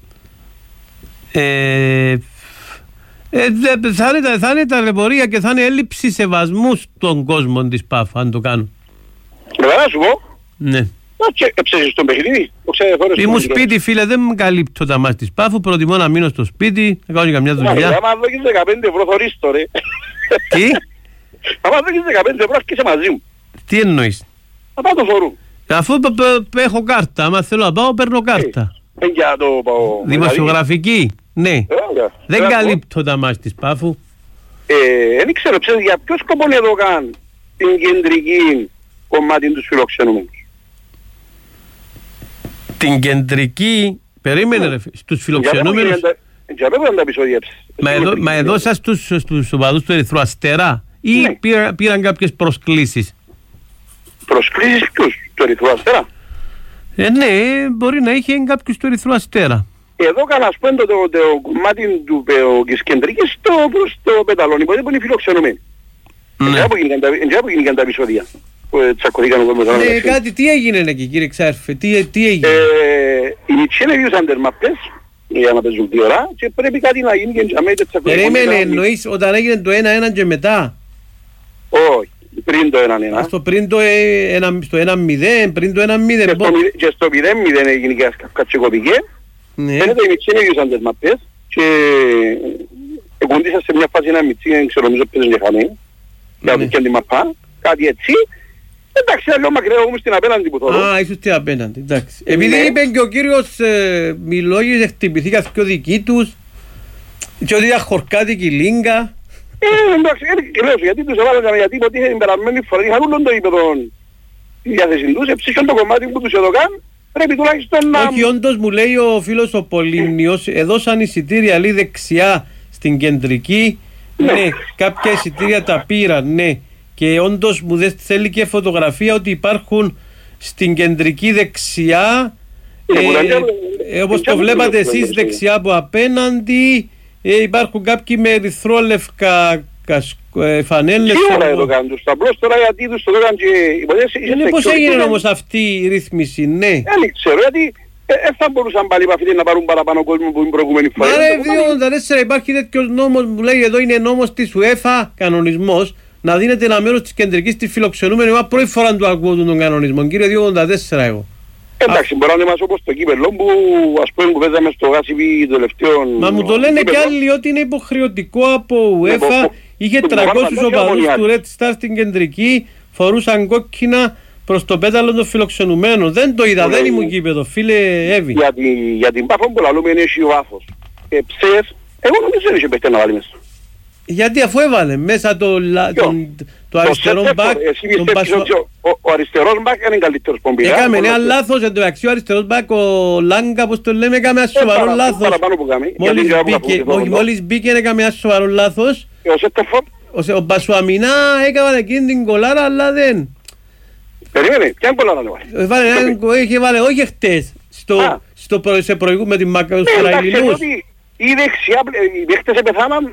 Θα είναι ταλαιπωρία και θα είναι έλλειψη σεβασμού στον κόσμο της ΠΑΦ, αν το κάνουν. Να σου πω. Ναι. Έψεσαι στον παιχνίδι. Ήμουν σπίτι φίλε, δεν μου καλύπτω τα μάτια της ΠΑΦ, προτιμώ να μείνω στο σπίτι, να κάνω καμιά δουλειά. Άμα δώκεις 15 ευρώ θωρείς τώρα. Τι? Άμα δώκεις 15 ευρώ έρχεσαι μαζί μου. Τι εννοείς? Θα πάω το φορού. Αφού έχω κάρτα, άμα θέλω να πάω παίρνω κάρτα. Για το πάω. Δημοσιογραφική, ναι. Δεν καλύπτω τα μάτια της ΠΑΦου. Δεν ξέρω για ποιο σκοπό είναι εδώ καν την κεντρική κομμάτι τους φιλοξενούμενους. Την κεντρική, περίμενε ρε, στους φιλοξενούμενους. Για πέρα τα επεισόδια. Μα εδώ σας στους οπαδούς του Ερυθρού Αστέρα ή πήραν κάποιες προσκλήσεις? Προσκλήσεις ποιους, του Ερυθρού Αστέρα? Ναι, μπορεί να είχε κάποιους του Ερυθρού Αστέρα. Εδώ καλά ας πούμε το κομμάτι της κεντρικής προς το πεταλόνι, που είναι φιλοξενούμενοι. Δεν έγιναν τα επεισόδια που τσακωθήκαν ο κόσμος. Ναι, κάτι, τι έγινε εκεί κύριε Ξάρφε, τι έγινε? Οι μητσίνοι βιούσαν τερμαπές για να παίζουν 2 ώρα και πρέπει κάτι να γίνει και να μην τσακωθήκαν. Περίμενε, εννοείς όταν έγινε το 1-1 και μετά? Όχι, πριν το 1-1. Στο πριν το 1-0, πριν το 1-0. Και στο 0-0 έγινε και κατσικοπηκε. Φαίνεται οι μητσίνοι βιούσαν τερμαπές και εκοντήσα σε μια φάση ένα μητσί, ξέρω νομίζω παίζουν και χαμένοι. Για να την μαπά, κάτι έτσι. Εντάξει, λέω μακριά όμως στην απέναντι που θέλω. Α, ίσως στην απέναντι, εντάξει. Επειδή είπε και ο κύριος Μιλόγης χτυπηθήκα και ο δικοί τους και ότι ήταν χορκάτικη λίγκα. Εντάξει, λέω γιατί τους έβαλαν, γιατί υποτίθεται την περασμένη φορά είχαν όλον το ύπεδο τη διάθεση τους, εψήχαν το κομμάτι που τους έδωκαν, πρέπει τουλάχιστον να... Όχι, όντως μου λέει ο φίλος ο Πολύμνιος, έδωσαν εισιτήρια λέει δεξιά στην κεντρική. Ναι, κάποια εισιτήρια τα πήραν, ναι. Και όντως μου δεν θέλει και φωτογραφία ότι υπάρχουν στην κεντρική δεξιά, όπως το βλέπατε εσείς δεξιά από απέναντι, υπάρχουν κάποιοι με ερυθρόλευκα φανέλες. Τι ώρα εδώ κάνουν τους ταμπλώς τώρα, γιατί τους το έκαναν και... Πώς έγινε όμως αυτή η ρύθμιση, ναι. Δεν ξέρω, γιατί θα μπορούσαν πάλι παφίτες να πάρουν παραπάνω κόσμο που είναι προηγούμενη φορά. Άρα 284 υπάρχει τέτοιος νόμος, μου λέει εδώ είναι νόμος της UEFA, κανονισμός, να δίνεται ένα μέρος της κεντρικής της φιλοξενούμενη. Μα πρώτη φορά του ακούω τον κανονισμό, κύριε 284 εγώ. Εντάξει, μπορεί να είμαστε όπως το κύπελλο που ας πούμε που παίζαμε στο γάσιβι το τελευταίο... Μα μου το λένε κι άλλοι ότι είναι υποχρεωτικό από UEFA, είχε 300 οπαδούς του Red Star στην κεντρική, φορούσαν κόκκινα προς το πέταλο των φιλοξενουμένων. Δεν το είδα, δεν ήμουν κήπεδο, φίλε Εύη. Για την Πάφο που λαλούμε είναι έχει ο βάθος. Ψες, εγώ νομίζω δεν είχε παίχτε να βάλει μέσα. Γιατί αφού έβαλε μέσα το αριστερό μπακ... Ο αριστερός μπακ είναι καλύτερος πομπιλά. Έκαμε ένα λάθος, εν τω μεταξύ ο αριστερός μπακ, ο Λάγκα, όπως το λέμε, έκαμε ένα σοβαρό λάθος. Μόλις μπήκε έκαμε ένα σοβαρό λάθος. Ο Μπασουαμινά έκαμε εκείνη την κολάρα, αλλά δεν... Περίμενε, ποια κολάρα έβαλε? Είχε βάλει όχι χτες, σε προηγούμενο με την Μακα, τους Ισραηλινούς. Ή δεξιά, οι παίχτες επεθάναν,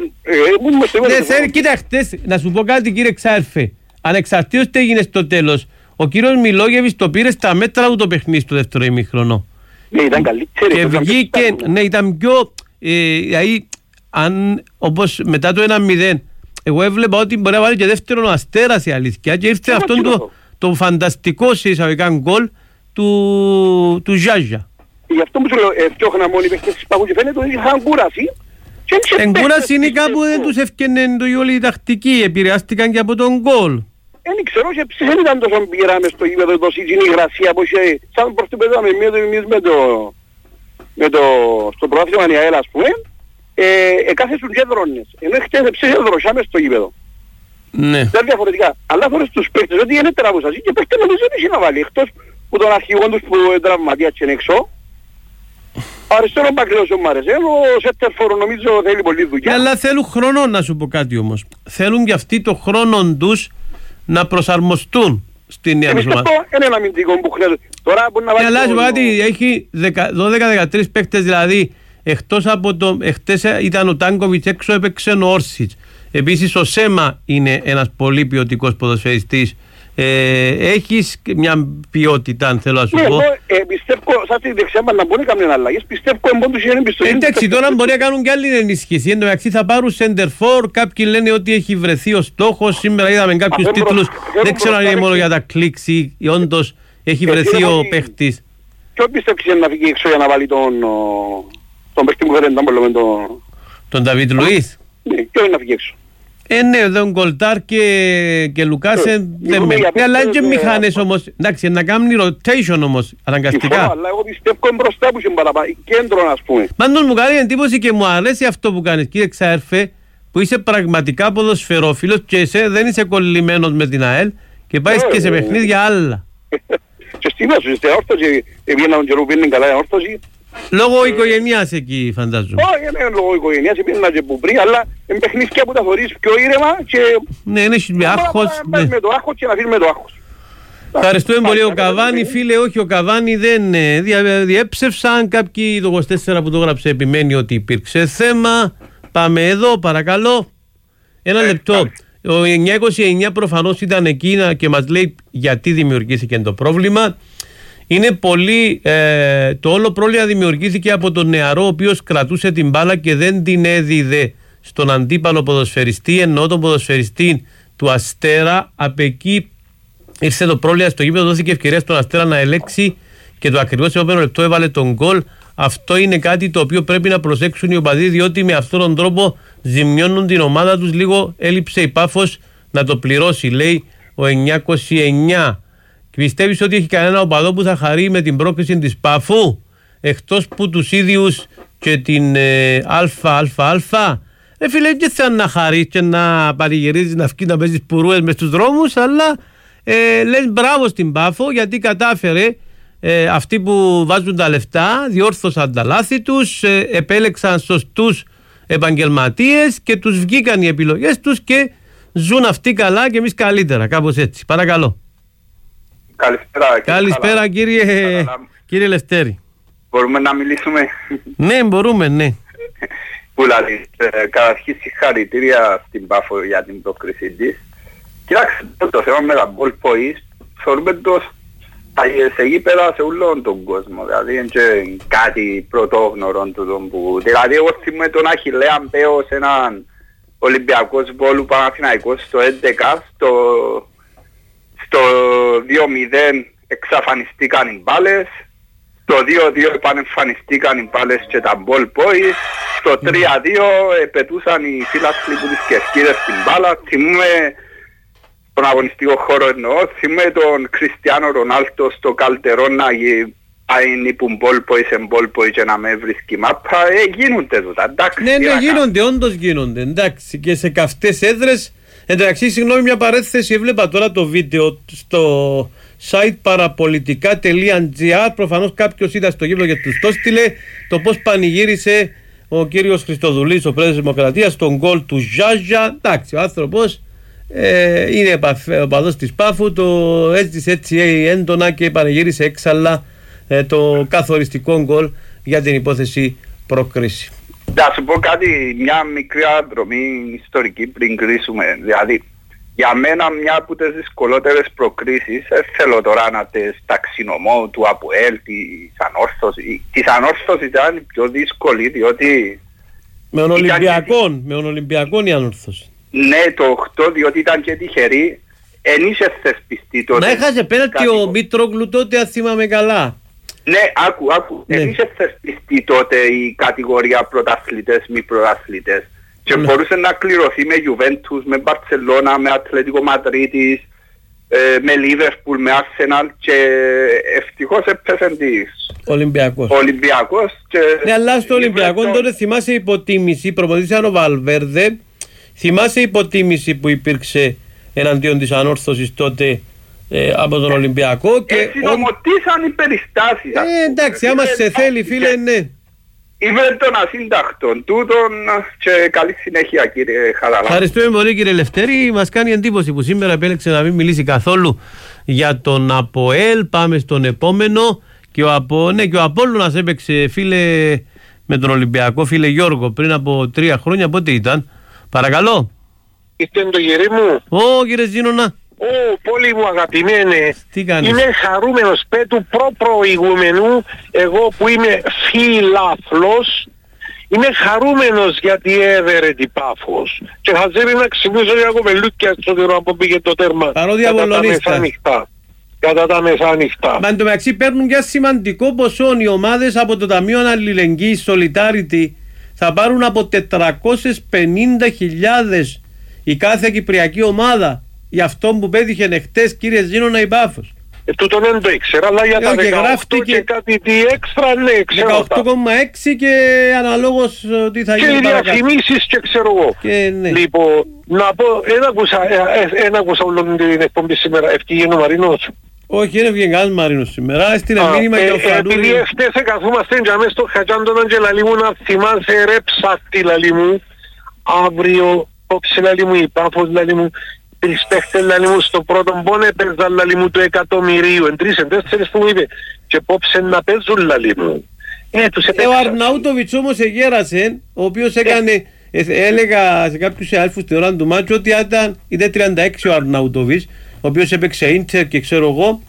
κοίτα χτες, να σου πω κάτι κύριε Ξάρφε, ανεξαρτήτως τι έγινε στο τέλος, ο κύριος Μιλόγεβης το πήρε στα μέτρα του το παιχνίδι στο δεύτερο ημίχρονο. Ναι, ήταν καλύτερη. Και βγήκε, ναι, ήταν πιο, δηλαδή, αν, όπως μετά το 1-0, εγώ έβλεπα ότι μπορεί να βάλει και δεύτερο ο Αστέρας η αλήθεια και ήρθε αυτόν το φανταστικό σε εισαγωγικά γκολ του Ζάζα. Γι' αυτό που σου λέω, έφτιαχνα μόνοι οι παίκτες της Παγού και φαίνεται ότι είχαν κούραση. Εγκούραση είναι κάπου δεν τους έφτιανε όλη η τακτική, επηρεάστηκαν και από τον γκολ. Δεν ξέρω, δεν ήταν τόσο πειρά μες στο γήπεδο, τόση υγρασία που είχε, σαν προς το παιδάμε εμείς στο πρωτάθλημα Νιαέλα, ας πούμε, εκάθεσουν και δρόνες. Ενώ χτες ψήσε μες στο γήπεδο. Ναι. Δεν διαφορετικά. Αλλά φορές τους παίκτες, ότι είναι τραβούσας και παίκτες νομίζω δεν είχε να βάλει, εκτός που τον αρχηγό τους που τραυματίασε έξω. Αριστερό μπακλέος μου άρεσε, ο Σέτερφορο νομίζω θέλει πολύ δουλειά. Αλλά θέλουν χρόνο να σου πω κάτι όμως. Θέλουν και αυτοί το χρόνο τους να προσαρμοστούν. στην νέα μας ομάδα. Είναι ένα αμυντικό που χρειάζεται. Τώρα μπορεί να βάλει... αλλάζει κάτι, έχει 12-13 παίκτες, δηλαδή εκτός από το... Εχτες ήταν ο Τάνκοβιτς, έξω έπαιξε ο Όρσιτς. Επίσης ο Σέμα είναι ένας πολύ ποιοτικός ποδοσφαιριστής. Έχεις μια ποιότητα, αν θέλω να σου πω. Πιστεύω, σαν τη δεξιά να μπορεί να κάνουν αλλαγές, πιστεύω εμπόντους είναι εμπιστοσύνη. Εντάξει, τώρα μπορεί να κάνουν και άλλη ενίσχυση. Εν τω μεταξύ θα πάρουν center for, κάποιοι λένε ότι έχει βρεθεί ο στόχος. Σήμερα είδαμε κάποιους τίτλους, δεν ξέρω αν είναι μόνο για τα κλικς ή όντως έχει βρεθεί ο παίχτης. Ποιο πιστεύεις να φύγει έξω για να βάλει τον παίχτη που φέρνει τον Νταβίτ Λουίς? Ναι, ποιο είναι να φύγει έξω? Ναι, τον Γκολτάρ και Λουκάσεν δεν με... Αλλά είναι και μηχανές όμως. Εντάξει, να κάνουν rotation όμως, αναγκαστικά. Αλλά εγώ πιστεύω μπροστά που είχε παραπάνω, κέντρο ας πούμε. Πάντως μου κάνει εντύπωση και μου αρέσει αυτό που κάνεις, κύριε Ξαέρφε, που είσαι πραγματικά ποδοσφαιρόφιλος και δεν είσαι κολλημένος με την ΑΕΛ και πάει και σε παιχνίδια άλλα. Και στη μέση, στην όρθωση, επειδή έναν καιρό πίνει καλά η όρθωση. Λόγω οικογενειάς εκεί φαντάζομαι. Όχι, είναι λόγω οικογενειάς, πίνει και που πριν, αλλά είναι παιχνίδια που τα θωρείς πιο ήρεμα και... Ναι, είναι με άγχος. Να με το άγχος και να φύγει με το άγχος. Ευχαριστούμε πολύ. Ο Καβάνη, φίλε, όχι, ο Καβάνη δεν διέψευσαν. Κάποιοι το 24 που το έγραψε επιμένει ότι υπήρξε θέμα. Πάμε εδώ, παρακαλώ. Ένα λεπτό. Ο 929 προφανώς ήταν εκεί και μας λέει γιατί δημιουργήθηκε το πρόβλημα. Είναι πολύ, το όλο πρόβλημα δημιουργήθηκε από τον νεαρό ο οποίος κρατούσε την μπάλα και δεν την έδιδε στον αντίπαλο ποδοσφαιριστή, ενώ τον ποδοσφαιριστή του Αστέρα. Από εκεί ήρθε το πρόβλημα στο γήπεδο, δόθηκε ευκαιρία στον Αστέρα να ελέξει και το ακριβώς επόμενο λεπτό έβαλε τον γκολ. Αυτό είναι κάτι το οποίο πρέπει να προσέξουν οι οπαδοί, διότι με αυτόν τον τρόπο ζημιώνουν την ομάδα τους. Λίγο έλειψε η Πάφος να το πληρώσει, λέει ο 929. Πιστεύεις ότι έχει κανένα οπαδό που θα χαρεί με την πρόκριση της Πάφου, εκτός που τους ίδιους και την ΑΑΑ? Φίλε, και θέλει να χαρείς και να παρηγυρίζεις, να βγει να παίζεις πουρούες μες στους δρόμους, αλλά λες μπράβο στην Πάφο γιατί κατάφερε. Αυτοί που βάζουν τα λεφτά διόρθωσαν τα λάθη τους, επέλεξαν σωστούς επαγγελματίες και τους βγήκαν οι επιλογές τους και ζουν αυτοί καλά και εμείς καλύτερα, κάπως έτσι. Παρακαλώ. Καλησπέρα κύριε Λευτέρη. Μπορούμε να μιλήσουμε? Ναι, μπορούμε, ναι. Που δηλαδή, καταρχήν συγχαρητήρια στην Πάφο για την πρόκρισή της. Κοιτάξτε, το θέμα με τα ball boys θεωρούμε το σε γήπεδα σε όλον τον κόσμο. Δηλαδή είναι κάτι πρωτόγνωρο του που... Δηλαδή εγώ θυμάμαι τον Αχιλλέα Μπέο σε έναν Ολυμπιακός Βόλου Παναθηναϊκός στο 11, στο 2-0 εξαφανιστήκαν οι μπάλες, στο 2-2 επανεμφανιστήκαν οι μπάλες και τα ball boys, στο 3-2 πετούσαν οι φύλαθλοι που τις κερκίδες στην μπάλα. Θυμούμε στον αγωνιστικό χώρο εννοώ, θυμούμε τον Κριστιάνο Ρονάλτο στο Καλτερό να πάει που ball boys εν ball boys και να με βρίσκει μάπα. Γίνονται τούτα, εντάξει. Ναι, γίνονται, όντως γίνονται, εντάξει, και σε καυτές έδρες. Εντάξει, συγγνώμη, μια παρέθεση, έβλεπα τώρα το βίντεο στο site parapolitica.gr. Προφανώς κάποιος είδα στο γήπεδο και τους το στείλε το πώς πανηγύρισε ο κύριος Χριστοδουλής, ο πρόεδρος της Δημοκρατίας, στον γκολ του Ζάζα. Εντάξει, ο άνθρωπος είναι ο παδός της Πάφου, το έζησε έτσι έντονα και πανηγύρισε έξαλλα το καθοριστικό γκολ για την υπόθεση πρόκριση. Να σου πω κάτι, μια μικρή αναδρομή ιστορική πριν κρίσουμε. Δηλαδή, για μένα μια από τις δυσκολότερες προκρίσεις, θέλω τώρα να τις ταξινομώ του ΑΠΟΕΛ, της Ανόρθωσης. Της Ανόρθωσης ήταν η πιο δύσκολη, διότι... Με τον Ολυμπιακόν η Ανόρθωση. Ναι, το 8, διότι ήταν και τυχερή, εν είχε θεσπιστεί τότε. Μα έχασε πέναλτι ο Μήτρογλου τότε, αν θυμάμαι καλά. Ναι, άκου. Ναι. Είχε θεσπιστεί τότε η κατηγορία πρωταθλητές, μη πρωταθλητές. Και μπορούσε να κληρωθεί με Juventus, με Μπαρτσελώνα, με Ατλέτικο Μαδρίτης, με Λίβερπουλ, με Άρσεναλ και ευτυχώς έπαιζε της Ολυμπιακός. Ναι, αλλά στο Ολυμπιακό τότε θυμάσαι υποτίμηση, προπονητής ο Βαλβέρδε, θυμάσαι υποτίμηση που υπήρξε εναντίον της Ανόρθωσης τότε από τον Ολυμπιακό και συνομωτήσαν οι περιστάσεις. Εντάξει, άμα σε θέλει φίλε, ναι. Είμαι τον ασύντακτον τούτον και καλή συνέχεια κύριε Χαραλάμπου. Ευχαριστούμε πολύ κύριε Λευτέρη. Μας κάνει εντύπωση που σήμερα επέλεξε να μην μιλήσει καθόλου για τον ΑΠΟΕΛ. Πάμε στον επόμενο. Και ο Απόλλωνας έπαιξε φίλε με τον Ολυμπιακό, φίλε Γιώργο, πριν από 3 χρόνια. Πότε ήταν? Παρακαλώ. Είστε το γερί μου? Κύριε Ζήνονα. Πολύ μου αγαπημένε. Τι κάνεις? Είμαι χαρούμενος του προηγούμενου. Εγώ που είμαι φιλάθλος, είμαι χαρούμενος γιατί έβερε την Πάφος. Και χαζεύει να ξυπνήσω για κοπελούκια στο τερό από πήγε το τέρμα. Παρότι Απολλωνίστα. Κατά τα μεσάνυχτα. Μα εν τω μεταξύ παίρνουν και σημαντικό ποσό οι ομάδες από το Ταμείο Αλληλεγγύης Solidarity. Θα πάρουν από 450.000 η κάθε κυπριακή ομάδα για αυτό που πέτυχε εχθές κύριε Ζήνονα η Πάφος. Τούτο δεν το ήξερα, αλλά για τα 18 και κάτι τι έξτρα, ναι, ξέρω. 18,6 και αναλόγως τι θα γίνει. Και διαφημίσεις και ξέρω εγώ. Ναι. Λοιπόν, να πω, δεν άκουσα όλη την εκπομπή σήμερα, ευκήγε ο Μαρίνος. Όχι, δεν έφυγε κανένας Μαρίνος σήμερα, έστειλε μήνυμα για ο Φραντούρη. Επειδή εχθές καθούμαστε για μέσα στο Χατζάντον και λαλί μου να θυμάσαι ρε ψάχτη λαλί μου, αύριο, όψε λαλί μου, η Πάφος λαλί μου, 3 παίχτες λαλί μου στο πρώτο πόν έπαιζαν λαλί μου του εκατομμυρίου, εν 3-4 που μου είπε και πόψε να παίζουν λαλί μου. Ο Αρναούτοβιτς όμως εγέρασε, ο οποίος έκανε, έλεγα σε κάποιους αλφούς την ώρα του μάτσου ότι ήταν 36 ο Αρναούτοβιτς, ο οποίος έπαιξε Ίντερ και ξέρω εγώ,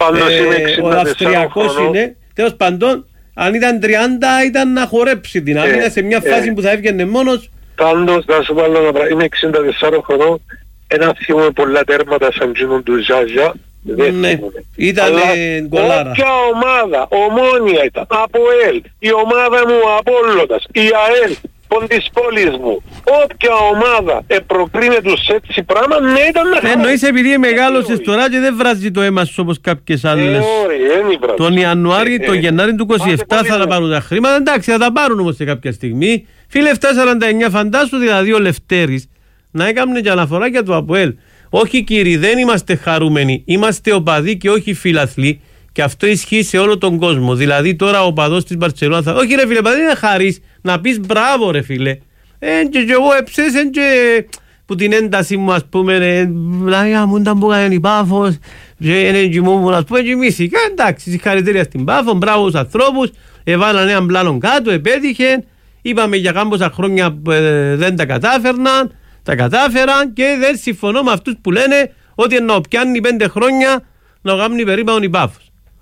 ο Αυστριακός είναι, τέλος παντών, αν ήταν 30 ήταν να χορέψει την άμυνα σε μια φάση που θα έβγαινε μόνος. Πάντως, να σου πω άλλο ένα πράγμα, είμαι 64 χρονών, ένα θυμούμε πολλά τέρματα σαν γίνουν του Ζάζια. Ναι, ήταν γκολάρα. Όποια ομάδα, Ομόνια ήταν, ΑΠΟΕΛ, η ομάδα μου Απόλλωνας, η ΑΕΛ, της πόλης μου, όποια ομάδα προκρίνεται σε έτσι πράγμα, ναι ήταν να εννοείς επειδή μεγάλωσες τώρα και δεν βράζει το αίμα σου όπως κάποιες άλλες. Τον Ιανουάρη, τον Γενάρη του 27 θα τα πάρουν τα χρήματα, εντάξει θα τα πάρουν όμως σε κάποια στιγμή. Φίλε 749 φαντάσου δηλαδή ο Λευτέρης να έκαμε και αναφορά για το ΑΠΟΕΛ. Όχι κύριοι, δεν είμαστε χαρούμενοι, είμαστε οπαδοί και όχι φιλαθλοί. Και αυτό ισχύει σε όλο τον κόσμο. Δηλαδή τώρα ο οπαδός της Μπαρτσελόνα θα... Όχι ρε φίλε, δεν είναι χαρίς να πεις μπράβο ρε φίλε. Και εγώ έψεσαι και που την ένταση μου ας πούμε δηλαδή μου ήταν που έκανε η Πάφος και μου ας πούμε και μίσηκα. Εντάξει, συγχαρητήρια στην Πάφο, μπράβο στους ανθρώπους. Εβάλαν έναν πλάνο κάτω, επέτυχε. Είπαμε για κάμποσα χρόνια δεν τα κατάφερναν. Τα κατάφεραν και δεν συμφωνώ με αυτούς που λένε ότι ενώ πιάνει 5 χρόνια να κάνει περίπου η Πάφος.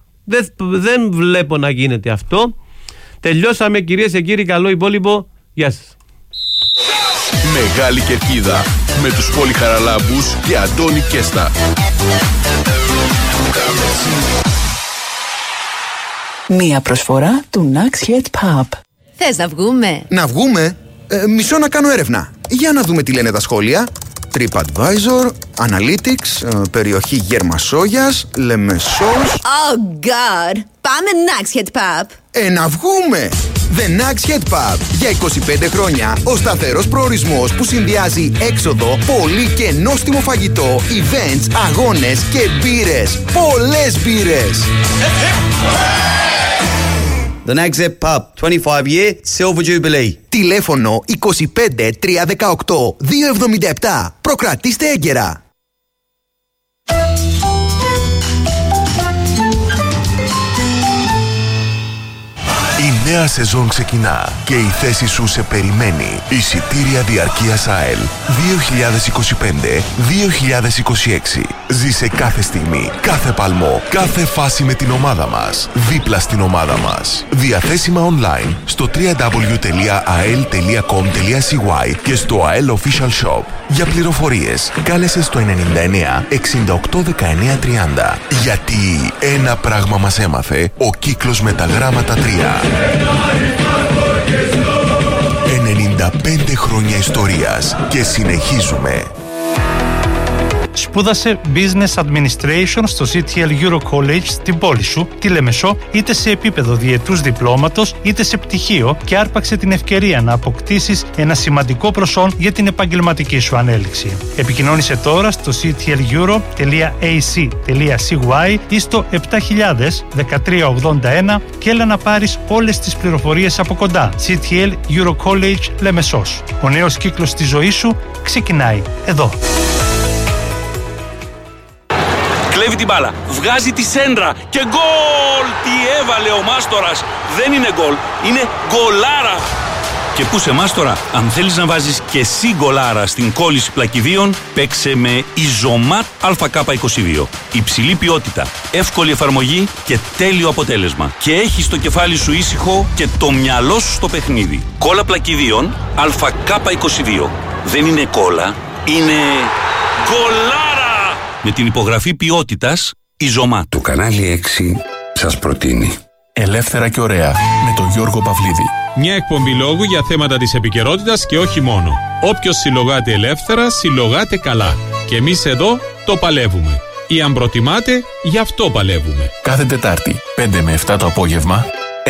Δεν βλέπω να γίνεται αυτό. Τελειώσαμε κυρίες και κύριοι, καλό υπόλοιπο. Γεια σας. Μεγάλη Κερκίδα με τους Πολυχαραλάμπους και Αντώνη Κέστα. Μία προσφορά του Nax Head Pub. Θες να βγούμε? Να βγούμε? Μισό να κάνω έρευνα. Για να δούμε τι λένε τα σχόλια. TripAdvisor, Analytics, περιοχή Γερμασόγιας, Λεμεσός. Oh God! Πάμε Nax Head Pub. Να βγούμε! The Nax Head Pub. Για 25 χρόνια ο σταθερός προορισμός που συνδυάζει έξοδο, πολύ και νόστιμο φαγητό, events, αγώνες και μπύρες. Πολλές μπύρες! The Nax Head Pub, 25 year Silver Jubilee. Τηλέφωνο 25 318 277. Προκρατήστε έγκαιρα. Η νέα σεζόν ξεκινά και η θέση σου σε περιμένει. Εισιτήρια διαρκείας ΑΕΛ 2025-2026. Ζήσε κάθε στιγμή, κάθε παλμό, κάθε φάση με την ομάδα μας. Δίπλα στην ομάδα μας. Διαθέσιμα online στο www.ael.com.cy και στο AEL Official Shop. Για πληροφορίες κάλεσε στο 99 68 19 30. Γιατί ένα πράγμα μας έμαθε ο κύκλος με τα γράμματα 3. 95 χρόνια ιστορίας και συνεχίζουμε. Σπούδασε Business Administration στο CTL Euro College στην πόλη σου, τη Λεμεσό, είτε σε επίπεδο διετούς διπλώματος, είτε σε πτυχίο και άρπαξε την ευκαιρία να αποκτήσεις ένα σημαντικό προσόν για την επαγγελματική σου ανέλυξη. Επικοινώνησε τώρα στο ctleuro.ac.cy ή στο 7000 1381 και έλα να πάρεις όλες τις πληροφορίες από κοντά. CTL Euro College Λεμεσός. Ο νέος κύκλος της ζωής σου ξεκινάει εδώ. Κλέβει την μπάλα, βγάζει τη σέντρα και γκολ! Τι έβαλε ο Μάστορας! Δεν είναι γκολ, είναι γκολάρα! Και πού σε Μάστορα, αν θέλεις να βάζεις και εσύ γκολάρα στην κόλληση πλακιδίων, παίξε με Ιζωμάτ ΑΚ22. Υψηλή ποιότητα, εύκολη εφαρμογή και τέλειο αποτέλεσμα. Και έχεις το κεφάλι σου ήσυχο και το μυαλό σου στο παιχνίδι. Κόλλα πλακιδίων ΑΚ22. Δεν είναι κόλλα, είναι γκολάρα! Με την υπογραφή ποιότητας Ιζωμάτ. Το κανάλι 6 σας προτείνει Ελεύθερα και ωραία με τον Γιώργο Παυλίδη. Μια εκπομπή λόγου για θέματα της επικαιρότητας και όχι μόνο. Όποιος συλλογάται ελεύθερα, συλλογάται καλά. Και εμείς εδώ το παλεύουμε. Ή αν προτιμάτε, γι' αυτό παλεύουμε. Κάθε Τετάρτη, 5 με 7 το απόγευμα,